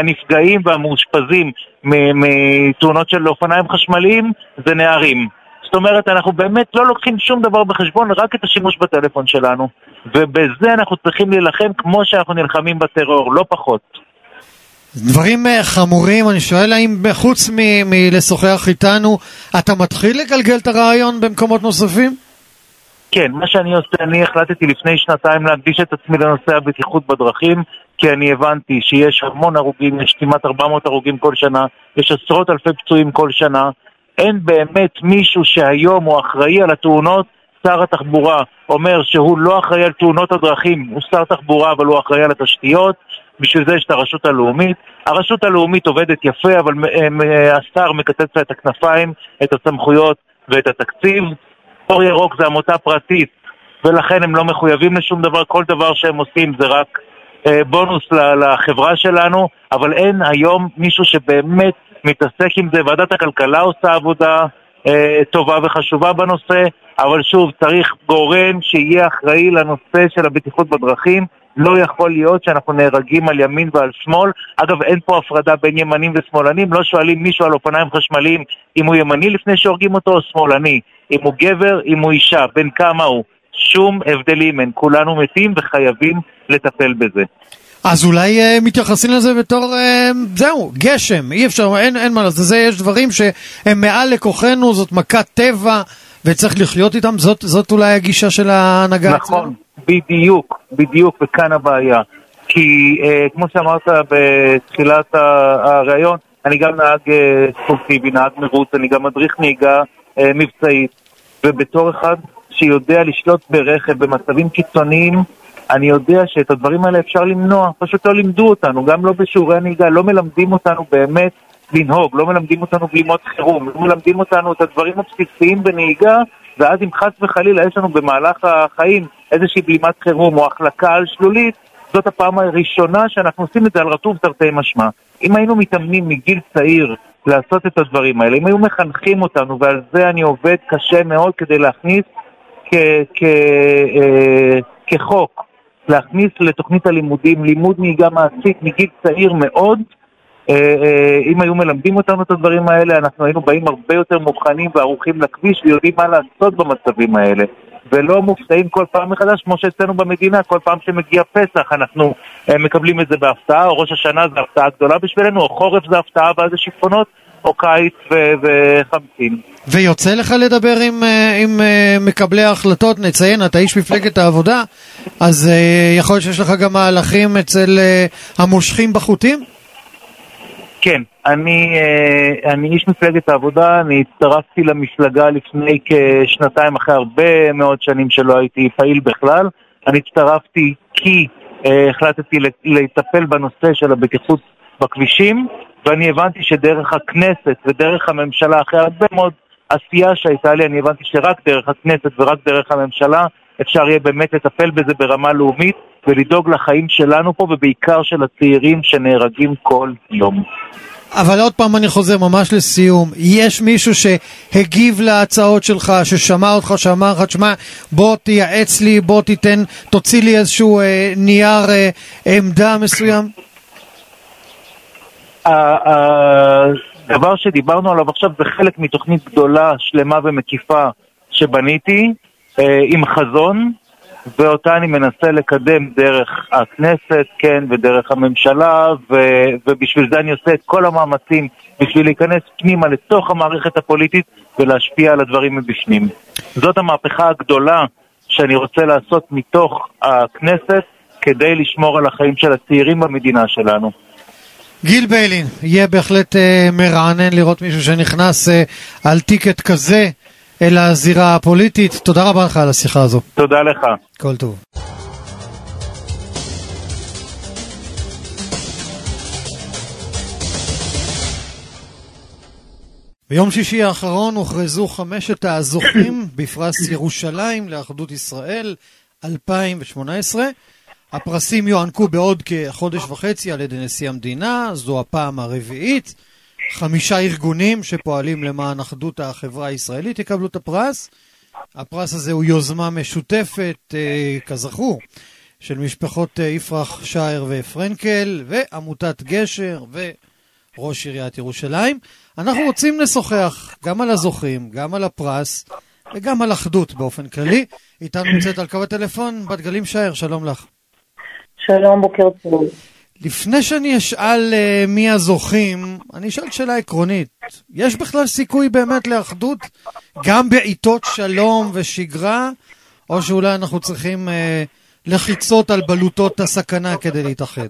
מהנפגעים והמאושפזים מתאונות של אופניים חשמליים זה נערים. זאת זאת אומרת, אנחנו באמת לא לוקחים שום דבר בחשבון, רק את השימוש בטלפון שלנו. ובזה אנחנו צריכים להילחם כמו שאנחנו נלחמים בטרור, לא פחות. דברים חמורים, אני שואל האם חוץ מלשוחח איתנו, אתה מתחיל לגלגל את הרעיון במקומות נוספים? כן, מה שאני עושה, אני החלטתי לפני שנתיים להקדיש את עצמי לנושא הבטיחות בדרכים, כי אני הבנתי שיש המון הרוגים, יש כמעט 400 הרוגים כל שנה, יש עשרות אלפי פצועים כל שנה, אין באמת מישהו שהיום הוא אחראי על התאונות. שר התחבורה אומר שהוא לא אחראי על תאונות הדרכים, הוא שר תחבורה אבל הוא אחראי על התשתיות, בשביל זה יש את הרשות הלאומית. הרשות הלאומית עובדת יפה, אבל השר מקצץ לה את הכנפיים, את הסמכויות ואת התקציב. אור ירוק זה עמותה פרטית, ולכן הם לא מחויבים לשום דבר, כל דבר שהם עושים זה רק בונוס לחברה שלנו, אבל אין היום מישהו שבאמת מתעסק עם זה. ועדת הכלכלה עושה עבודה טובה וחשובה בנושא, אבל שוב, צריך גורם שיהיה אחראי לנושא של הבטיחות בדרכים. לא יכול להיות שאנחנו נהרגים על ימין ועל שמאל. אגב, אין פה הפרדה בין ימנים ושמאלנים, לא שואלים מישהו על אופניים חשמליים אם הוא ימני לפני שהורגים אותו או שמאלני, אם הוא גבר, אם הוא אישה, בין כמה הוא. שום הבדלים, אין, כולנו מתים וחייבים לטפל בזה. אז אולי מתייחסים לזה בתור, זהו, גשם, אי אפשר, אין מה לזה, יש דברים שהם מעל לכוחנו, זאת מכת טבע, וצריך לחיות איתם, זאת אולי הגישה של ההנהגה. נכון, בדיוק, וכאן הבעיה. כי כמו שאמרת בתחילת הרעיון, אני גם נהג ספורטיבי, נהג מרוץ, אני גם מדריך נהיגה מבצעית, ובתור אחד שיודע לשלוט ברכב במצבים קיצוניים, אני יודע שאת הדברים האלה אפשר למנוע, פשוט לא לימדו אותנו, גם לא בשיעורי הנהיגה, לא מלמדים אותנו באמת לנהוג, לא מלמדים אותנו בלימות חירום, לא מלמדים אותנו את הדברים הבסיסיים בנהיגה, ואז אם חס וחלילה יש לנו במהלך החיים איזושהי בלימת חירום או החלקה על שלולית, זאת הפעם הראשונה שאנחנו עושים את זה על רטוב תרתי משמע. אם היינו מתאמנים מגיל צעיר לעשות את הדברים האלה, אם היו מחנכים אותנו, ועל זה אני עובד קשה מאוד כדי להכניס כחוק, להכניס לתוכנית הלימודים, לימוד נהיגה מעשית מגיל צעיר מאוד. אם היו מלמדים אותנו את הדברים האלה, אנחנו היינו באים הרבה יותר מוכנים וערוכים לכביש ויודעים מה לעשות במצבים האלה, ולא מופתעים כל פעם מחדש, כמו שאצלנו במדינה, כל פעם שמגיע פסח אנחנו מקבלים את זה בהפתעה, או ראש השנה זה הפתעה גדולה בשבילנו, או חורף זה הפתעה ואז שיפונות, או קיץ וחמסין. ויוצא לך לדבר עם מקבלי ההחלטות, נציין, אתה איש מפלגת העבודה, אז יכול להיות שיש לך גם מהלכים אצל המושכים בחוטים? כן, אני איש מפלגת העבודה, אני הצטרפתי למפלגה לפני כשנתיים, אחרי הרבה מאוד שנים שלא הייתי פעיל בכלל. אני הצטרפתי כי החלטתי לטפל בנושא של הבטיחות בכבישים, ואני הבנתי שדרך הכנסת ודרך הממשלה, אחרי הרבה מאוד עשייה שהייתה לי, אני הבנתי שרק דרך הכנסת ורק דרך הממשלה אפשר יהיה באמת לטפל בזה ברמה לאומית ולדאוג לחיים שלנו פה, ובעיקר של הצעירים שנהרגים כל יום. אבל עוד פעם אני חוזר ממש לסיום, יש מישהו שהגיב להצעות שלך, ששמע אותך, שאמר לך, שמע, בוא תייעץ לי, בוא תוציא לי איזשהו נייר עמדה מסוים? הדבר שדיברנו עליו עכשיו זה חלק מתוכנית גדולה, שלמה ומקיפה שבניתי, עם חזון, ואותה אני מנסה לקדם דרך הכנסת, כן, ודרך הממשלה, ובשביל זה אני עושה את כל המאמצים בשביל להיכנס פנימה לתוך המערכת הפוליטית ולהשפיע על הדברים מבפנים. זאת המהפכה הגדולה שאני רוצה לעשות מתוך הכנסת כדי לשמור על החיים של הצעירים במדינה שלנו. גיל ביילין, יהיה בהחלט מרענן לראות מישהו שנכנס על טיקט כזה אל הזירה הפוליטית. תודה רבה לך על השיחה הזו. תודה לך. כל טוב. ביום שישי האחרון הוכרזו 5 הזוכים בפרס ירושלים לאחדות ישראל 2018. הפרסים יוענקו בעוד כחודש וחצי על ידי נשיא המדינה, זו הפעם הרביעית. 5 ארגונים שפועלים למען אחדות החברה הישראלית יקבלו את הפרס. הפרס הזה הוא יוזמה משותפת, כזכור, של משפחות יפרח, שער ופרנקל, ועמותת גשר ראש עיריית ירושלים. אנחנו רוצים לשוחח גם על הזוכים, גם על הפרס וגם על אחדות באופן כללי. איתנו נמצאת על קו הטלפון בת גלים שער, שלום לך. שלום, בוקר טוב. לפני שאני אשאל מי הזוכים, אני אשאל שאלה עקרונית. יש בכלל סיכוי באמת לאחדות גם בעיתות שלום ושגרה, או שאולי אנחנו צריכים לחיצות על בלוטות הסכנה כדי להתאחד?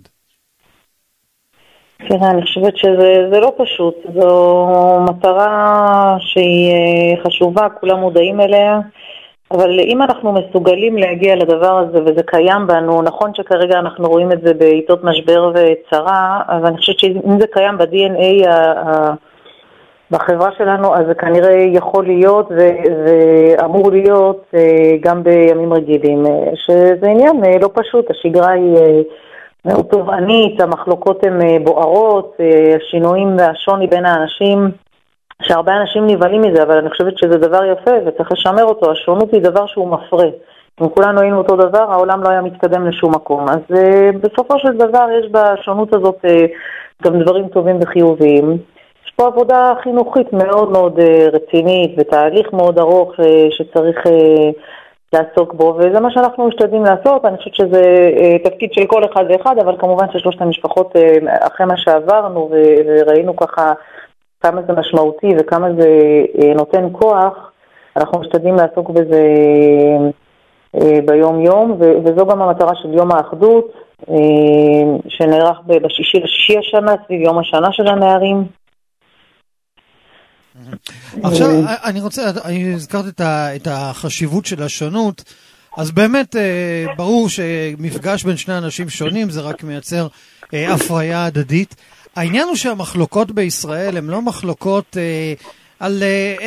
תראה, אני חושבת שזה לא פשוט. זו מטרה שהיא חשובה, כולם מודעים אליה, אבל אם אנחנו מסוגלים להגיע לדבר הזה וזה קיים בנו, נכון שכרגע אנחנו רואים את זה בעיתות משבר וצרה, אבל אני חושבת שאם זה קיים ב-DNA בחברה שלנו, אז זה כנראה יכול להיות ואמור להיות גם בימים רגילים, שזה עניין לא פשוט. השגרה היא מאוד תובענית, המחלוקות הן בוערות, השינויים והשוני בין האנשים, שהרבה אנשים נבהלים מזה, אבל אני חושבת שזה דבר יפה וצריך לשמר אותו. השונות היא דבר שהוא מפרה. אם כולנו היינו אותו דבר, העולם לא היה מתקדם לשום מקום. אז בסופו של דבר יש בשונות הזאת גם דברים טובים וחיוביים. יש פה עבודה חינוכית מאוד מאוד רצינית ותהליך מאוד ארוך שצריך לעסוק בו, וזה מה שאנחנו משתדלים לעשות. אני חושבת שזה תפקיד של כל אחד ואחד, אבל כמובן ששלושת המשפחות אחרי מה שעברנו וראינו ככה כמה זה משמעותי וכמה זה נותן כוח, אנחנו משתדלים לעסוק בזה ביום יום, וזו גם המטרה של יום האחדות שנערך ב6 השנה סביב יום השנה של הנערים. עכשיו אני רוצה, אני הזכרת את החשיבות של השונות, אז באמת ברור שמפגש בין שני אנשים שונים זה רק מייצר הפריה הדדית. העניין הוא שהמחלוקות בישראל הן לא מחלוקות על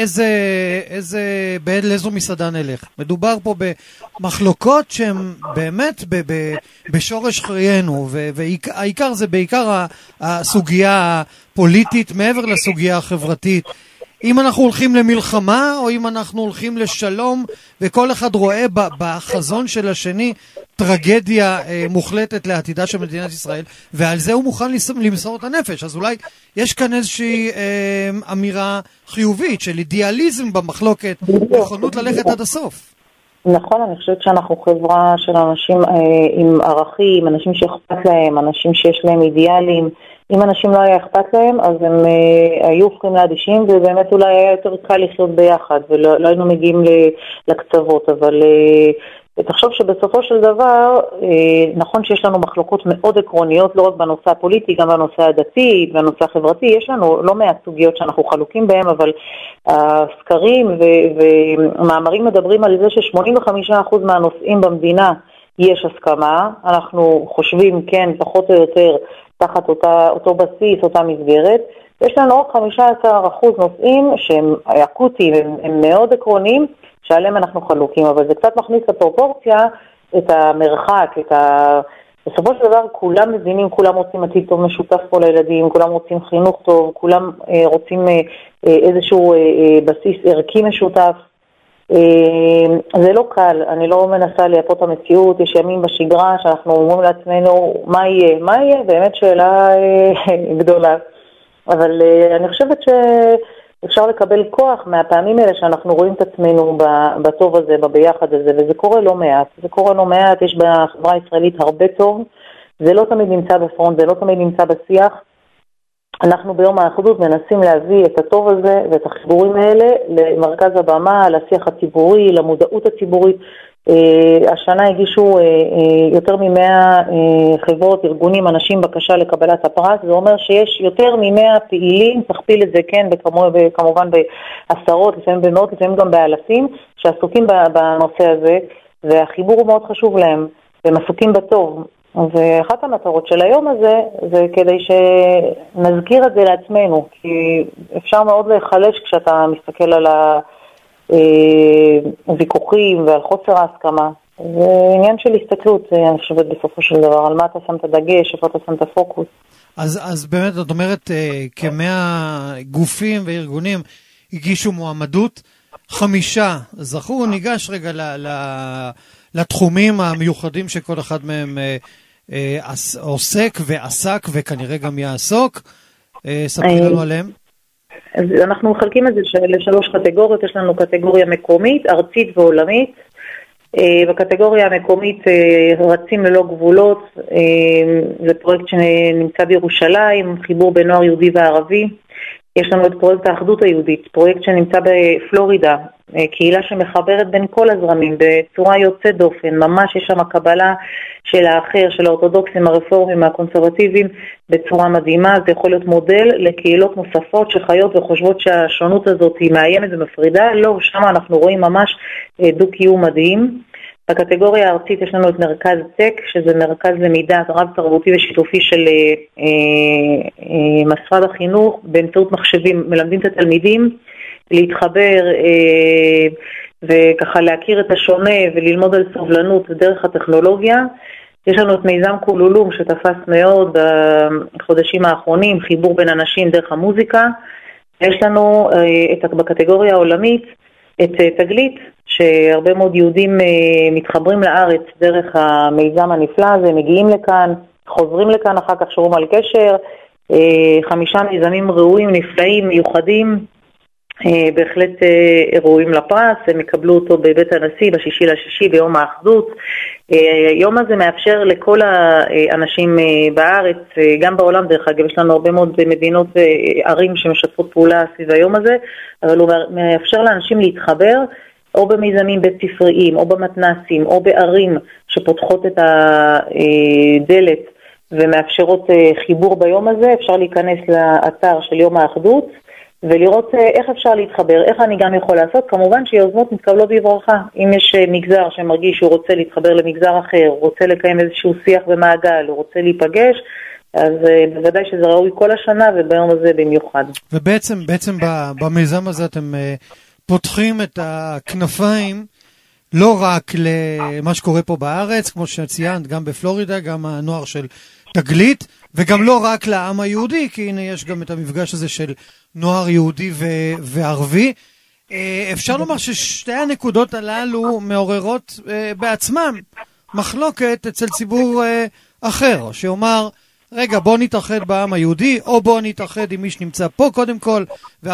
לאיזו מסעדה נלך. מדובר פה במחלוקות שהן באמת בשורש חיינו, והעיקר זה בעיקר הסוגיה הפוליטית מעבר לסוגיה החברתית. אם אנחנו הולכים למלחמה או אם אנחנו הולכים לשלום, וכל אחד רואה בחזון של השני טרגדיה מוחלטת לעתידה של מדינת ישראל, ועל זה הוא מוכן למסור את הנפש. אז אולי יש כאן איזושהי אמירה חיובית של אידיאליזם במחלוקת, נכונות ללכת עד הסוף. נכון, אני חושבת שאנחנו חברה של אנשים עם ערכים, אנשים שאכפת להם, אנשים שיש להם אידיאלים. אם אנשים לא היה אכפת להם, אז הם היו הופכים לאדישים, ובאמת אולי היה יותר קל לחיות ביחד, ולא היינו מגיעים לקצוות. אבל תחשוב שבסופו של דבר, נכון שיש לנו מחלוקות מאוד עקרוניות, לא רק בנושא הפוליטי, גם בנושא הדתי, בנושא החברתי. יש לנו לא מעט סוגיות שאנחנו חלוקים בהם, אבל הסקרים ומאמרים מדברים על זה ש85% מהנושאים במדינה יש הסכמה. אנחנו חושבים, כן, פחות או יותר, תחת אותו בסיס, אותה מסגרת. יש לנו עוד 15% נושאים שהם אקוטיים, הם מאוד עקרוניים, שעליהם אנחנו חלוקים, אבל זה קצת מכניס לפרופורציה את המרחק, בסופו של דבר כולם מבינים, כולם רוצים עתיד טוב משותף פה לילדים, כולם רוצים חינוך טוב, כולם רוצים איזשהו בסיס ערכי משותף. זה לא קל, אני לא מנסה לייפות את המציאות. יש ימים בשגרה שאנחנו אומרים לעצמנו מה יהיה, מה יהיה, באמת שאלה גדולה, אבל אני חושבת שאפשר לקבל כוח מהפעמים האלה שאנחנו רואים את עצמנו בטוב הזה, בביחד הזה, וזה קורה לא מעט, זה קורה לא מעט. יש בחברה הישראלית הרבה טוב, זה לא תמיד נמצא בפרונט, זה לא תמיד נמצא בשיח. אנחנו ביום האחדות מנסים להביא את הטוב הזה ואת החיבורים האלה למרכז הבמה, לשיח הציבורי, למודעות הציבורית. השנה הגישו יותר מ100 חברות, ארגונים, אנשים בקשה לקבלת הפרס. זה אומר שיש יותר מ100 פעילים, תכפיל את זה, כן, כמובן בעשרות, לפעמים במאות, לפעמים גם באלפים, שעסוקים בנושא הזה, והחיבור הוא מאוד חשוב להם, והם עסוקים בטוב. ואחת המטרות של היום הזה זה כדי שנזכיר את זה לעצמנו, כי אפשר מאוד להיחלש כשאתה מסתכל על הוויכוחים ועל חוסר ההסכמה. זה עניין של הסתכלות, אני חושבת בסופו של דבר, על מה אתה שם את הדגש, איפה אתה שם את הפוקוס. אז באמת, זאת אומרת, כ100 גופים וארגונים הגישו מועמדות, 5 זכו. ניגש רגע לתחומים המיוחדים שכל אחד מהם עוסק ועסק וכנראה גם יעסוק. ספרי לנו עליהם. אז אנחנו מחלקים את זה לשלוש קטגוריות. יש לנו קטגוריה מקומית, ארצית ועולמית. בקטגוריה המקומית רצים ללא גבולות, זה פרויקט שנמצא בירושלים, חיבור בין נוער יהודי וערבי. יש לנו את פרויקט האחדות היהודית, פרויקט שנמצא בפלורידה, קהילה שמחברת בין כל הזרמים בצורה יוצאת דופן, ממש יש שם קבלה של האחר, של האורתודוקסים, הרפורמים, הקונסרבטיביים, בצורה מדהימה. זה יכול להיות מודל לקהילות נוספות שחיות וחושבות שהשונות הזאת היא מאיימת ומפרידה. לא, שם אנחנו רואים ממש דו-קיום מדהים. בקטגוריה הארצית יש לנו את מרכז טק, שזה מרכז למידה רב תרבותי ושיתופי של משרד החינוך. באמצעות מחשבים מלמדים את התלמידים להתחבר וככה להכיר את השונה וללמוד על סובלנות דרך הטכנולוגיה. יש לנו את מיזם קולולום שתפס מאוד בחודשים האחרונים, חיבור בין אנשים דרך המוזיקה. יש לנו בקטגוריה העולמית את תגלית, שהרבה מאוד יהודים מתחברים לארץ דרך המיזם הנפלא הזה, מגיעים לכאן, חוזרים לכאן, אחר כך שומרים על קשר. 5 מיזמים ראויים, נפלאים, מיוחדים, בהחלט ראויים לפרס. הם יקבלו אותו בבית הנשיא ב6 ביום האחדות. היום הזה מאפשר לכל האנשים בארץ, גם בעולם דרך אגב, יש לנו הרבה מאוד מדינות וערים שמשתפות פעולה סביב היום הזה, אבל הוא מאפשר לאנשים להתחבר או במיזמים בית ספריים, או במתנסים, או בערים שפותחות את הדלת ומאפשרות חיבור ביום הזה. אפשר להיכנס לאתר של יום האחדות ולראות איך אפשר להתחבר, איך אני גם יכול לעשות. כמובן שיוזמות מתקבלות בברכה. אם יש מגזר שמרגיש שהוא רוצה להתחבר למגזר אחר, רוצה לקיים איזשהו שיח במעגל, הוא רוצה להיפגש, אז בוודאי שזה ראוי כל השנה וביום הזה במיוחד. ובעצם במיזם הזה אתם פותחים את הכנפיים לא רק למה שקורה פה בארץ, כמו שציינת, גם בפלורידה, גם הנוער של תגלית, וגם לא רק לעם היהודי, כי הנה יש גם את המפגש הזה של נוער יהודי וערבי. אפשר לומר ששתי הנקודות הללו מעוררות בעצמם מחלוקת אצל ציבור אחר, שאומר, רגע, בוא נתאחד בעם היהודי, או בוא נתאחד עם מי שנמצא פה קודם כל,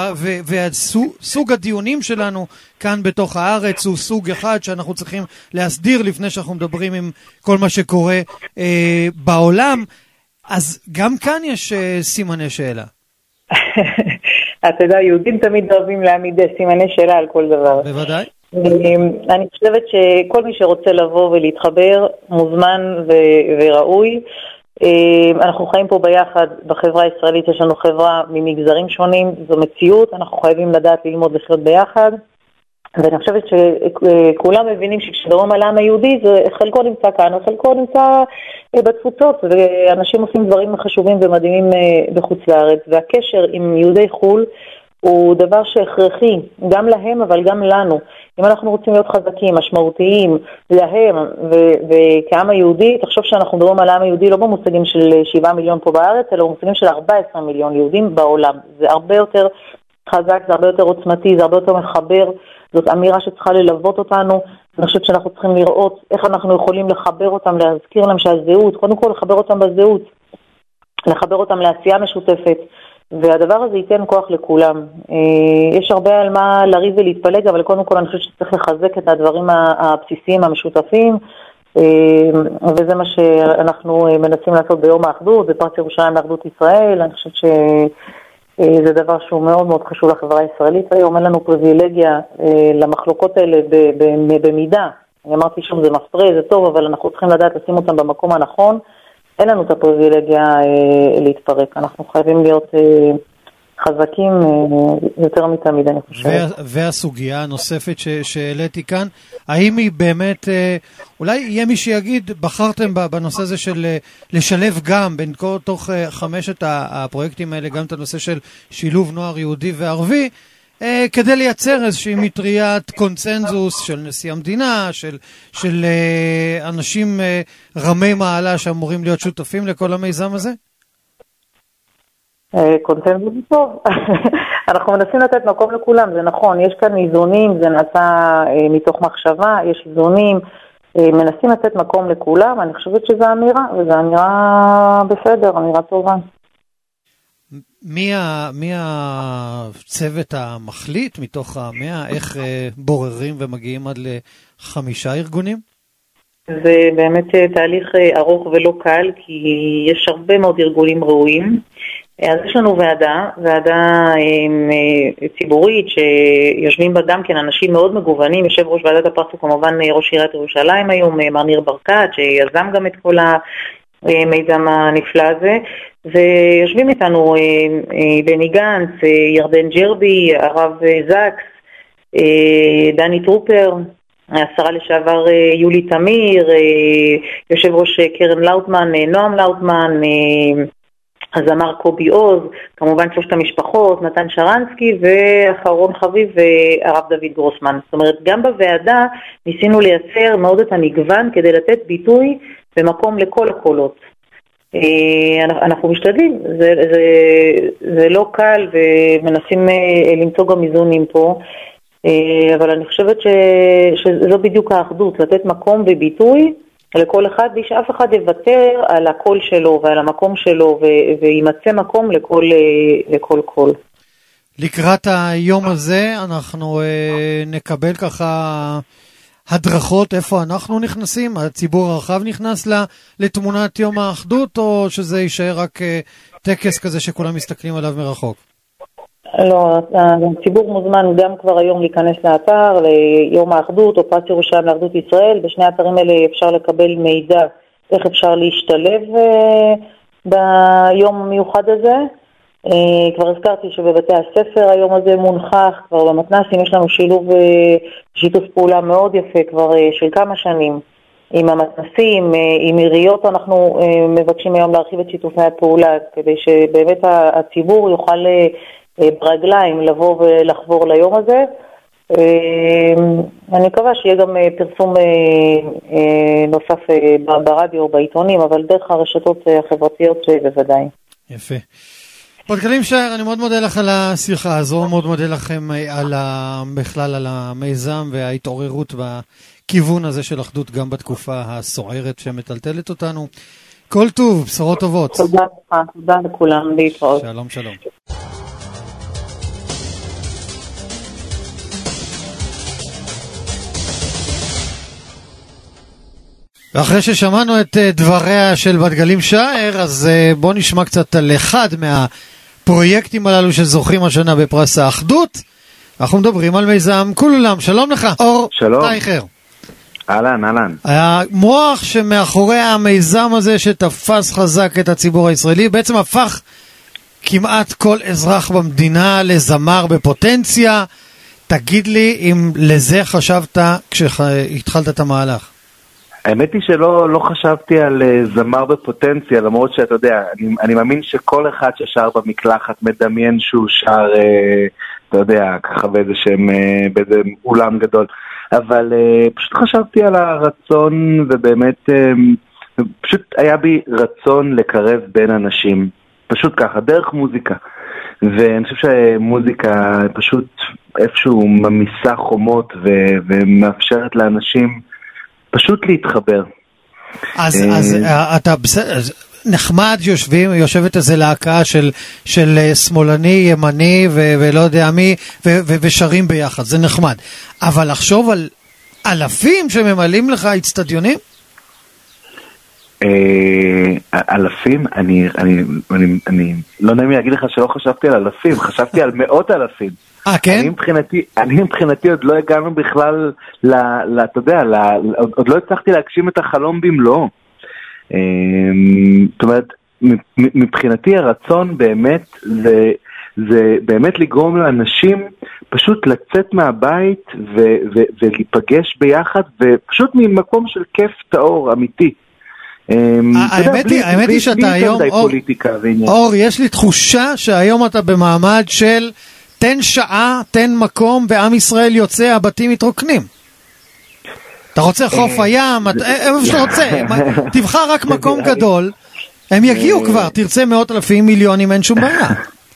וסוג הדיונים שלנו כאן בתוך הארץ הוא סוג אחד שאנחנו צריכים להסדיר לפני שאנחנו מדברים עם כל מה שקורה בעולם. אז גם כאן יש סימני שאלה. אתה יודע, יהודים תמיד אוהבים להעמיד סימני שאלה על כל דבר. בוודאי. אני חושבת שכל מי שרוצה לבוא ולהתחבר מוזמן וראוי. אנחנו חיים פה ביחד בחברה הישראלית, יש לנו חברה ממגזרים שונים, זו מציאות, אנחנו חייבים לדעת ללמוד לחיות ביחד, ואני חושבת שכולם מבינים שכשדברים על העם היהודי, חלקו נמצא כאן, וחלקו נמצא בתפוצות, ואנשים עושים דברים חשובים ומדהימים בחוץ לארץ, והקשר עם יהודי חול הוא דבר שהכרחי, גם להם אבל גם לנו. אם אנחנו רוצים להיות חזקים, משמעותיים, להם וכעם היהודי, תחשוב שאנחנו מדברים על העם היהודי לא במושגים של 7 מיליון פה בארץ, אלא במושגים של 14 מיליון יהודים בעולם. זה הרבה יותר חזק, זה הרבה יותר עוצמתי, זה הרבה יותר מחבר, זאת אמירה שצריכה ללוות אותנו. אני חושבת שאנחנו צריכים לראות איך אנחנו יכולים לחבר אותם, להזכיר להם שהזהות, קודם כל לחבר אותם בזהות, לחבר אותם לעשייה משותפת, והדבר הזה ייתן כוח לכולם. יש הרבה על מה לריב ולהתפלג, אבל קודם כל אני חושבת שצריך לחזק את הדברים הבסיסיים המשותפים, וזה מה שאנחנו מנסים לעשות ביום האחדות, בפרס ירושלים לאחדות ישראל. אני חושבת שזה דבר שהוא מאוד מאוד חשוב לחברה הישראלית. היום אין לנו פריבילגיה למחלוקות האלה במידה. אני אמרתי שוב, זה מפריע, זה טוב, אבל אנחנו צריכים לדעת לשים אותם במקום הנכון. אין לנו את הפריבילגיה להתפרק. אנחנו חייבים להיות חזקים יותר מתמיד, אני חושב. והסוגיה הנוספת שהעליתי כאן, האם היא באמת, אולי יהיה מי שיגיד, בחרתם בנושא הזה של לשלב גם בין תוך 5 הפרויקטים האלה, גם את הנושא של שילוב נוער יהודי וערבי, כדי לייצר איזושהי מטריית קונצנזוס של נשיא המדינה, של אנשים רמי מעלה שאמורים להיות שותפים לכל המיזם הזה? קונצנזוס טוב. אנחנו מנסים לתת מקום לכולם, זה נכון, יש כאן איזונים, זה נעשה מתוך מחשבה, יש איזונים, מנסים לתת מקום לכולם. אני חושבת שזו אמירה, וזו אמירה בסדר, אמירה טובה. מי הצוות המחליט מתוך 100? איך בוררים ומגיעים עד ל5 ארגונים? זה באמת תהליך ארוך ולא קל, כי יש הרבה מאוד ארגונים ראויים. אז יש לנו ועדה ציבורית שיושבים בה גם כן אנשים מאוד מגוונים. יושב ראש ועדת הפרס הוא כמובן ראש עיריית ירושלים היום, מר ניר ברקת, שיזם גם את כל המיזם הנפלא הזה. ויושבים איתנו בני גנץ, ירדן ג'רבי, הרב זקס, דני טרופר, השרה לשעבר יולי תמיר, יושב ראש קרן לאוטמן, נועם לאוטמן, הזמר קובי עוז, כמובן 3 המשפחות, נתן שרנסקי, ואחרון חביב, הרב דוד גרוסמן. זאת אומרת, גם בוועדה ניסינו לייצר מאוד את המגוון כדי לתת ביטוי ומקום לכל הקולות. אנחנו משתדלים, זה לא קל ומנסים למצוא גם איזונים פה, אבל אני חושבת שזו בדיוק האחדות, לתת מקום וביטוי לכל אחד, בלי שאף אחד יוותר על הקול שלו ועל המקום שלו, וימצא מקום לכל קול. לקראת היום הזה אנחנו נקבל ככה הדרכות איפה אנחנו נכנסים, הציבור הרחב נכנס לתמונת יום האחדות, או שזה יישאר רק טקס כזה שכולם מסתכלים עליו מרחוק? לא, הציבור מוזמן גם כבר היום להיכנס לאתר ליום האחדות או פרס ירושלים לאחדות ישראל. בשני האתרים האלה אפשר לקבל מידע איך אפשר להשתלב ביום המיוחד הזה. כבר הזכרתי שבבתי הספר היום הזה מונחח, כבר במתנ"סים יש לנו שיתוף פעולה מאוד יפה כבר של כמה שנים עם המתנ"סים, עם עיריות. אנחנו מבקשים היום להרחיב את שיתופי הפעולה כדי שבאמת הציבור יוכל ברגליים לבוא ולחבור ליום הזה. אני מקווה שיהיה גם פרסום נוסף ברדיו או בעיתונים, אבל דרך הרשתות החברתיות בוודאי. יפה. פודקלים שער, אני מאוד מודה לך על השיחה הזו, מאוד מודה לכם בכלל על המיזם וההתעוררות בכיוון הזה של אחדות גם בתקופה הסוערת שמטלטלת אותנו. כל טוב, בשורות טובות. תודה לכולם, להתראות. שלום שלום. ואחרי ששמענו את דבריה של בת גלים שער, אז בואו נשמע קצת על אחד מהפרויקטים הללו שזוכים השנה בפרס האחדות. אנחנו מדברים על מיזם כולם. שלום לך, אור טייכר. אהלן, אהלן. המוח שמאחורי המיזם הזה שתפס חזק את הציבור הישראלי, בעצם הפך כמעט כל אזרח במדינה לזמר בפוטנציה. תגיד לי אם לזה חשבת כשהתחלת את המהלך. האמת היא שלא חשבתי על זמר בפוטנציה, למרות שאתה יודע, אני מאמין שכל אחד ששר במקלחת מדמיין שהוא שר, אתה יודע, ככה באיזה אולם גדול. אבל פשוט חשבתי על הרצון, ובאמת פשוט היה בי רצון לקרב בין אנשים, פשוט ככה, דרך מוזיקה. ואני חושב שמוזיקה פשוט איפשהו ממיסה חומות ומאפשרת לאנשים פשוט להתחבר. אז אתה נחמד יושבת איזה להקה של שמאלני, ימני ולא יודע מי, ושרים ביחד, זה נחמד. אבל לחשוב על אלפים שממלאים לך אצטדיונים? אלפים? אני לא נעים להגיד לך שלא חשבתי על אלפים, חשבתי על מאות אלפים. כן? אני מבחינתי עוד לא הגענו בכלל, אתה יודע, עוד לא הצלחתי להגשים את החלום במלואו. זאת אומרת, מבחינתי הרצון באמת זה באמת לגרום לאנשים פשוט לצאת מהבית ולהיפגש ביחד, ופשוט ממקום של כיף טהור אמיתי. האמת היא שאתה היום, אור, יש לי תחושה שהיום אתה במעמד של תן שעה, תן מקום, ועם ישראל יוצא, הבתים מתרוקנים. אתה רוצה חוף הים, איפה שאתה רוצה, תבחר רק מקום גדול, הם יגיעו כבר, תרצה מאות אלפים, מיליונים, אין שום בעיה.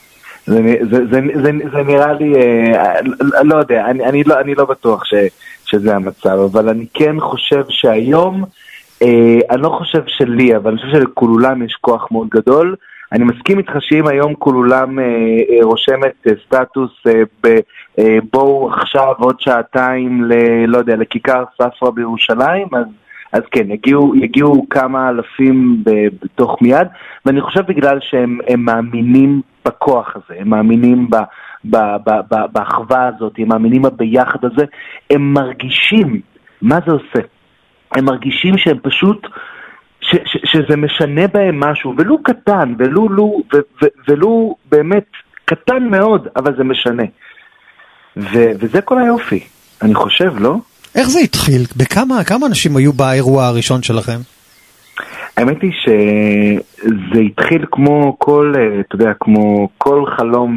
זה נראה לי, לא יודע, אני לא בטוח שזה המצב, אבל אני כן חושב שהיום, אני לא חושב שלי, אבל אני חושב שלכולם יש כוח מאוד גדול, אני מסכים איתך שאם היום כולם רושמת סטטוס בואו עכשיו עוד שעתיים לא יודע, לכיכר ספרא בירושלים, אז כן, יגיעו כמה אלפים בתוך מיד, ואני חושב בגלל שהם מאמינים בכוח הזה, הם מאמינים באחווה הזאת, הם מאמינים ביחד הזה, הם מרגישים, מה זה עושה? הם מרגישים שהם פשוט, שזה משנה בהם משהו, ולו קטן, ולו באמת קטן מאוד, אבל זה משנה. וזה כל היופי, אני חושב, לא? איך זה התחיל? כמה אנשים היו באירוע הראשון שלכם? האמת היא שזה התחיל כמו כל, אתה יודע, כמו כל חלום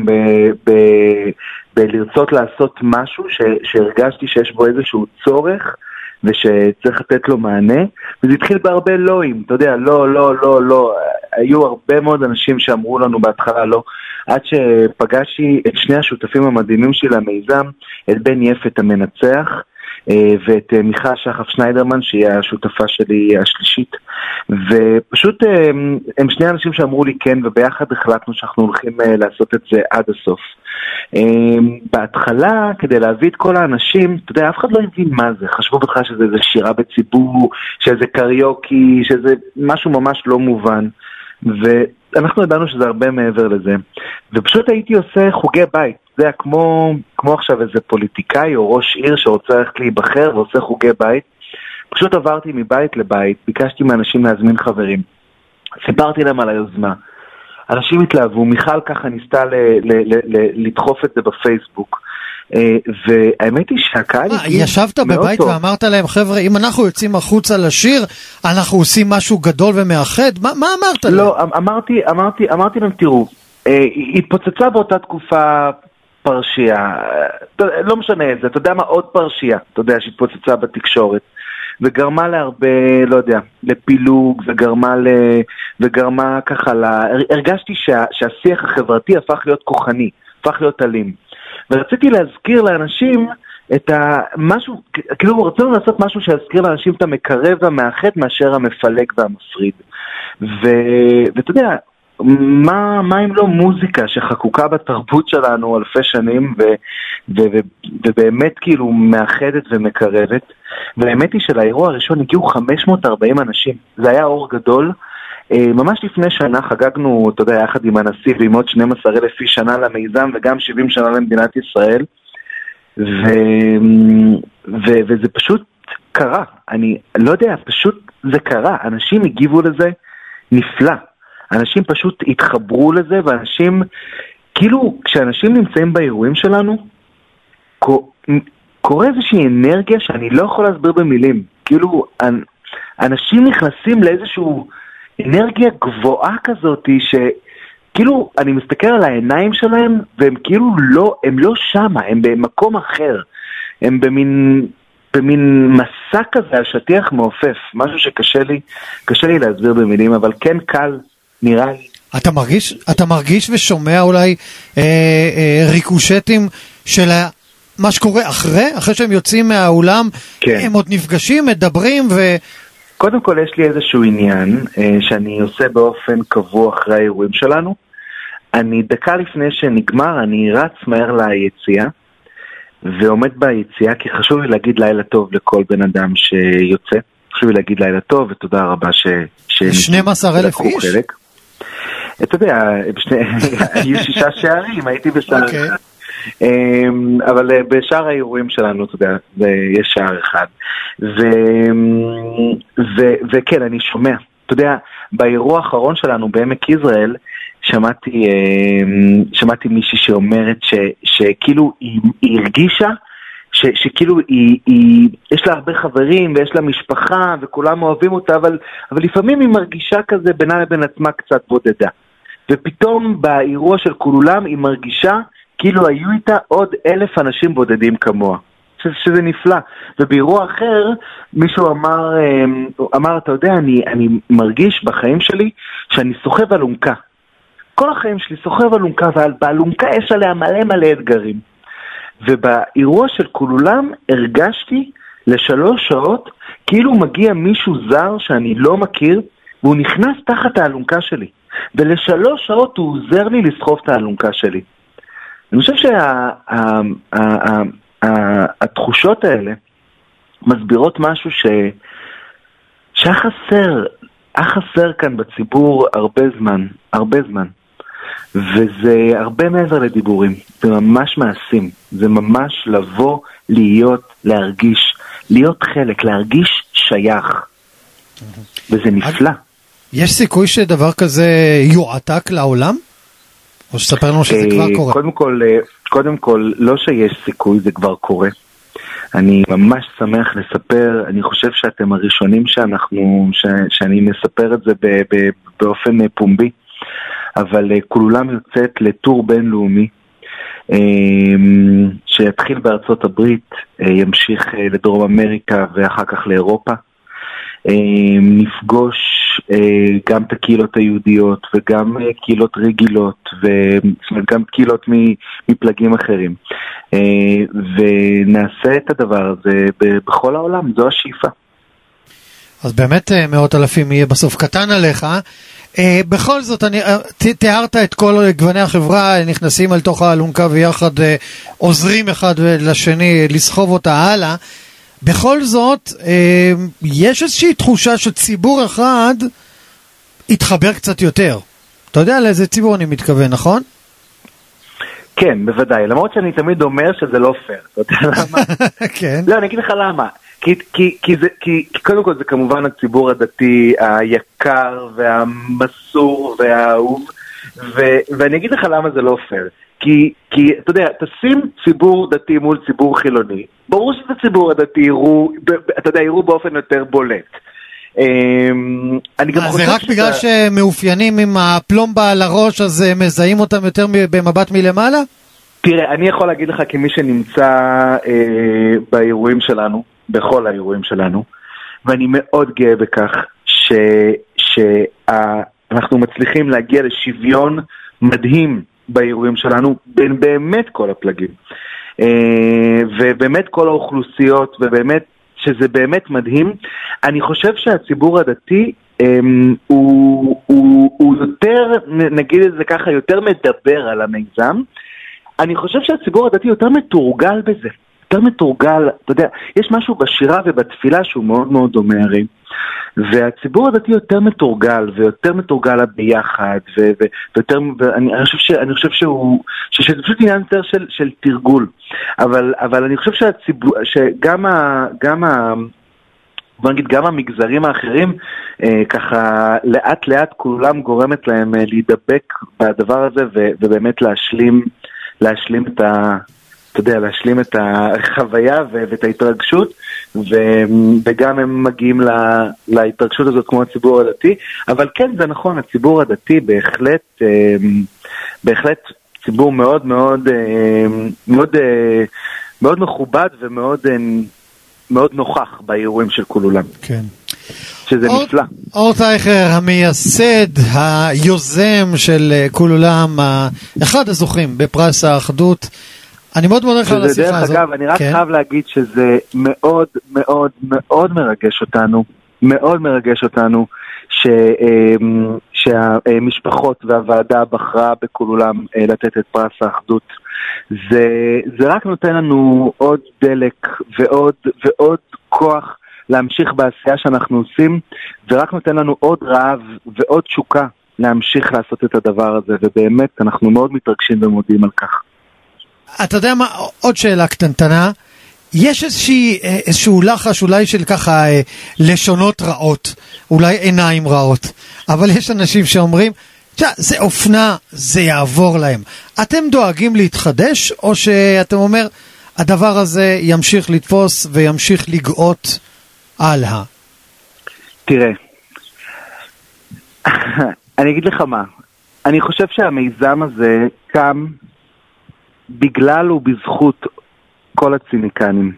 בלרצות לעשות משהו שהרגשתי שיש בו איזשהו צורך ושצריך לתת לו מענה, וזה התחיל בהרבה לואים, אתה יודע, לא, היו הרבה מאוד אנשים שאמרו לנו בהתחלה לא, עד שפגשתי את שני השותפים המדהימים שלי למיזם, את בן יפת המנצח, ואת מיכל שחף שניידרמן שהיא השותפה שלי השלישית, ופשוט הם שני אנשים שאמרו לי כן, וביחד החלטנו שאנחנו הולכים לעשות את זה עד הסוף. בהתחלה כדי להביא את כל האנשים, אתה יודע, אף אחד לא הבין מה זה, חשבו בכלל שזה שירה בציבור, שזה קריוקי, שזה משהו ממש לא מובן, ואנחנו ידענו שזה הרבה מעבר לזה, ופשוט הייתי עושה חוגי בית, זה היה כמו עכשיו איזה פוליטיקאי או ראש עיר שרוצה ללכת להיבחר ועושה חוגי בית. פשוט עברתי מבית לבית, ביקשתי מאנשים להזמין חברים, סיפרתי להם על היוזמה, אנשים התלהבו, מיכל ככה ניסתה לדחוף את זה בפייסבוק, והאמת היא שהקהל ישבת בבית ואמרת להם, חבר'ה, אם אנחנו יוצאים החוצה לשיר, אנחנו עושים משהו גדול ומאחד? מה אמרת להם? לא, אמרתי להם, תראו, התפוצצה באותה תקופה פרשייה, לא משנה את זה, אתה יודע מה, עוד פרשייה, אתה יודע, שהתפוצצה בתקשורת, וגרמה להרבה, לא יודע, לפילוג, וגרמה ככה, הרגשתי שהשיח החברתי הפך להיות כוחני, הפך להיות אלים, ורציתי להזכיר לאנשים את המשהו, כאילו רצינו לעשות משהו שיזכיר לאנשים את המקרב והמאחד מאשר המפלג והמפריד, ואתה יודע, מה אם לא מוזיקה שחקוקה בתרבות שלנו אלפי שנים ובאמת כאילו מאחדת ומקרבת, והאמת היא שלאירוע הראשון הגיעו 540 אנשים, זה היה אור גדול, ממש לפני שנה חגגנו, אתה יודע, יחד עם הנשיא ועם עוד 12,000 שנה למיזם וגם 70 שנה למדינת ישראל, וזה פשוט קרה, אני לא יודע, פשוט זה קרה, אנשים הגיבו לזה נפלא, אנשים פשוט התחברו לזה, ואנשים, כאילו, כשאנשים נמצאים באירועים שלנו, קורה איזושהי אנרגיה שאני לא יכול להסביר במילים. כאילו, אנשים נכנסים לאיזשהו אנרגיה גבוהה כזאת, שכאילו, אני מסתכל על העיניים שלהם, והם כאילו הם לא שמה, הם במקום אחר. הם במין מסע כזה על שטיח מעופף, משהו שקשה לי להסביר במילים, אבל כן קל, נראה לי. אתה מרגיש ושומע אולי ריקושטים של מה שקורה אחרי שהם יוצאים מהאולם, כן. הם עוד נפגשים, מדברים קודם כל יש לי איזשהו עניין שאני עושה באופן קבוע אחרי האירועים שלנו. אני דקה לפני שנגמר, אני רץ מהר ליציאה, ועומד ביציאה, כי חשוב לי להגיד לילה טוב לכל בן אדם שיוצא. חשוב לי להגיד לילה טוב, ותודה רבה 12,000 איש? אתה יודע, היו 6 שערים, הייתי בשער אחד. אבל בשער האירועים שלנו, אתה יודע, יש שער אחד. וכן, אני שומע. אתה יודע, באירוע האחרון שלנו בעמק יזרעאל, שמעתי מישהי שאומרת שכאילו היא הרגישה, שכאילו יש לה הרבה חברים ויש לה משפחה וכולם אוהבים אותה, אבל לפעמים היא מרגישה כזה בינה לבין עצמה קצת בודדה, ופתאום באירוע של כולם היא מרגישה כאילו היו איתה עוד 1,000 אנשים בודדים כמוה, שזה נפלא. ובאירוע אחר מישהו אמר, אתה יודע, אני מרגיש בחיים שלי שאני סוחב אלונקה, כל החיים שלי סוחב אלונקה, ובאלונקה יש עליה מלא אתגרים. ובאירוע של כולם הרגשתי ל3 שעות כאילו מגיע מישהו זר שאני לא מכיר, והוא נכנס תחת האלונקה שלי. ול3 שעות הוא עוזר לי לסחוב את האלונקה שלי. אני חושב שהתחושות האלה מסבירות משהו שהיה חסר כאן בציבור הרבה זמן. וזה הרבה מעבר לדיבורים, זה ממש מעשים, זה ממש לבוא, להרגיש, להיות חלק, להרגיש שייך. וזה נפלא. יש סיכוי שדבר כזה יועתק לעולם? או שספר לנו שזה כבר קורה? קודם כל, לא שיש סיכוי, זה כבר קורה. אני ממש שמח לספר, אני חושב שאתם הראשונים שאני מספר את זה באופן פומבי, אבל כולם יוצאת לטור בינלאומי, שיתחיל בארצות הברית, ימשיך לדרום אמריקה ואחר כך לאירופה. נפגוש גם את הקהילות היהודיות וגם קהילות רגילות וגם קהילות מפלגים אחרים, ונעשה את הדבר הזה בכל העולם. זו השאיפה. אז באמת מאות אלפים יהיה בסוף קטן עליך. בכל זאת, תיארת את כל גווני החברה, נכנסים על תוך האלונקה ויחד עוזרים אחד לשני לסחוב אותה הלאה. בכל זאת, יש איזושהי תחושה שציבור אחד יתחבר קצת יותר. אתה יודע לאיזה ציבור אני מתכוון, נכון? כן, בוודאי. למרות שאני תמיד אומר שזה לא פייר. אתה יודע למה? כן. לא, אני אגיד לך למה. כי קודם כל זה כמובן הציבור הדתי היקר והמסור והאהוב, ואני אגיד לך למה זה לא פייר. כי אתה יודע, תשים ציבור דתי מול ציבור חילוני, ברור שזה ציבור הדתי יראו באופן יותר בולט. זה רק בגלל שמאופיינים עם הפלומבה על הראש, אז מזהים אותם יותר במבט מלמעלה? תראה, אני יכול להגיד לך כמי שנמצא באירועים שלנו, בכל האירועים שלנו, ואני מאוד גאה בכך שאנחנו מצליחים להגיע לשוויון מדהים באירועים שלנו, בין באמת כל הפלגים, ובאמת כל האוכלוסיות, ובאמת שזה באמת מדהים. אני חושב שהציבור הדתי הוא יותר, נגיד את זה ככה, יותר מדבר על המיזם. אני חושב שהציבור הדתי יותר מתורגל בזה, יותר מתורגל, אתה יודע, יש משהו בשירה ובתפילה שהוא מאוד מאוד דומה הרי, והציבור הדתי יותר מתורגל, ויותר מתורגל ביחד, ואני חושב שזה פשוט עניין יותר של תרגול, אבל אני חושב שגם בוא נגיד, גם המגזרים האחרים, ככה לאט לאט כולם גורמת להם להידבק בדבר הזה, ובאמת להשלים את אתה יודע, להשלים את החוויה ואת ההתרגשות, וגם הם מגיעים להתרגשות הזאת כמו הציבור הדתי. אבל כן, זה נכון, הציבור הדתי בהחלט ציבור מאוד מאוד מאוד מכובד ומאוד מאוד נוכח באירועים של כולולם. כן. שזה נפלא. אור טייכר, המייסד, היוזם של כולולם, אחד הזוכים בפרס האחדות. אני מאוד מודה לך על השיחה הזאת. אגב, אני רק חייב להגיד שזה מאוד מאוד מאוד מרגש אותנו, שהמשפחות והוועדה בחרה בכולולם לתת את פרס האחדות. זה רק נותן לנו עוד דלק ועוד כוח להמשיך בעשייה שאנחנו עושים, ורק נותן לנו עוד רעב ועוד תשוקה להמשיך לעשות את הדבר הזה, ובאמת אנחנו מאוד מתרגשים ומודים על כך. אתה יודע מה, עוד שאלה קטנטנה, יש איזשהו לחש אולי של ככה לשונות רעות, אולי עיניים רעות, אבל יש אנשים שאומרים, זה אופנה, זה יעבור להם. אתם דואגים להתחדש, או שאתם אומר, הדבר הזה ימשיך לתפוס וימשיך לגאות הלאה? תראה, אני אגיד לך מה, אני חושב שהמיזם הזה קם בגלל ובזכות כל הציניקנים,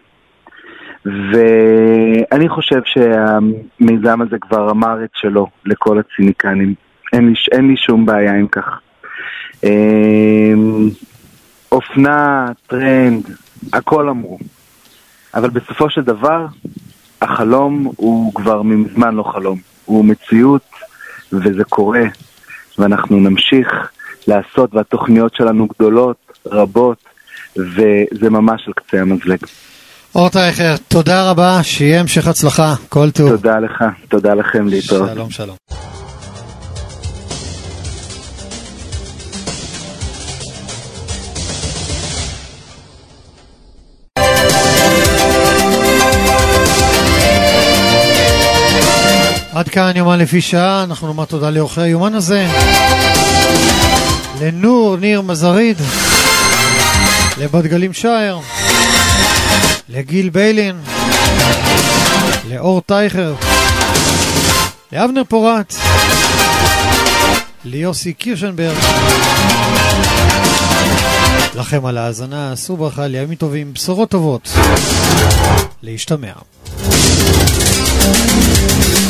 ואני חושב שהמיזם הזה כבר אמר את שלו לכל הציניקנים. אין לי שום בעיה עם כך. אופנה, טרנד, הכל אמרו, אבל בסופו של דבר החלום הוא כבר מזמן לא חלום, הוא מציאות, וזה קורה, ואנחנו נמשיך לעשות, והתוכניות שלנו גדולות, רבות, וזה ממש על קצה המזלג. אור טייכר, תודה רבה, שיהיה המשך הצלחה, כל טוב. תודה לך, תודה לכם, להתראות. שלום, שלום. עד כאן יומן לפי שעה, אנחנו נאמר תודה לאורחי היומן הזה, לנור ניר מזריד, לבת גלים שער, לגיל ביילין, לאור טייכר, לאבנר פורט, ליוסי קירשנברג. לכם על ההאזנה, עשו ברכה, לימים טובים, בשורות טובות, להשתמע.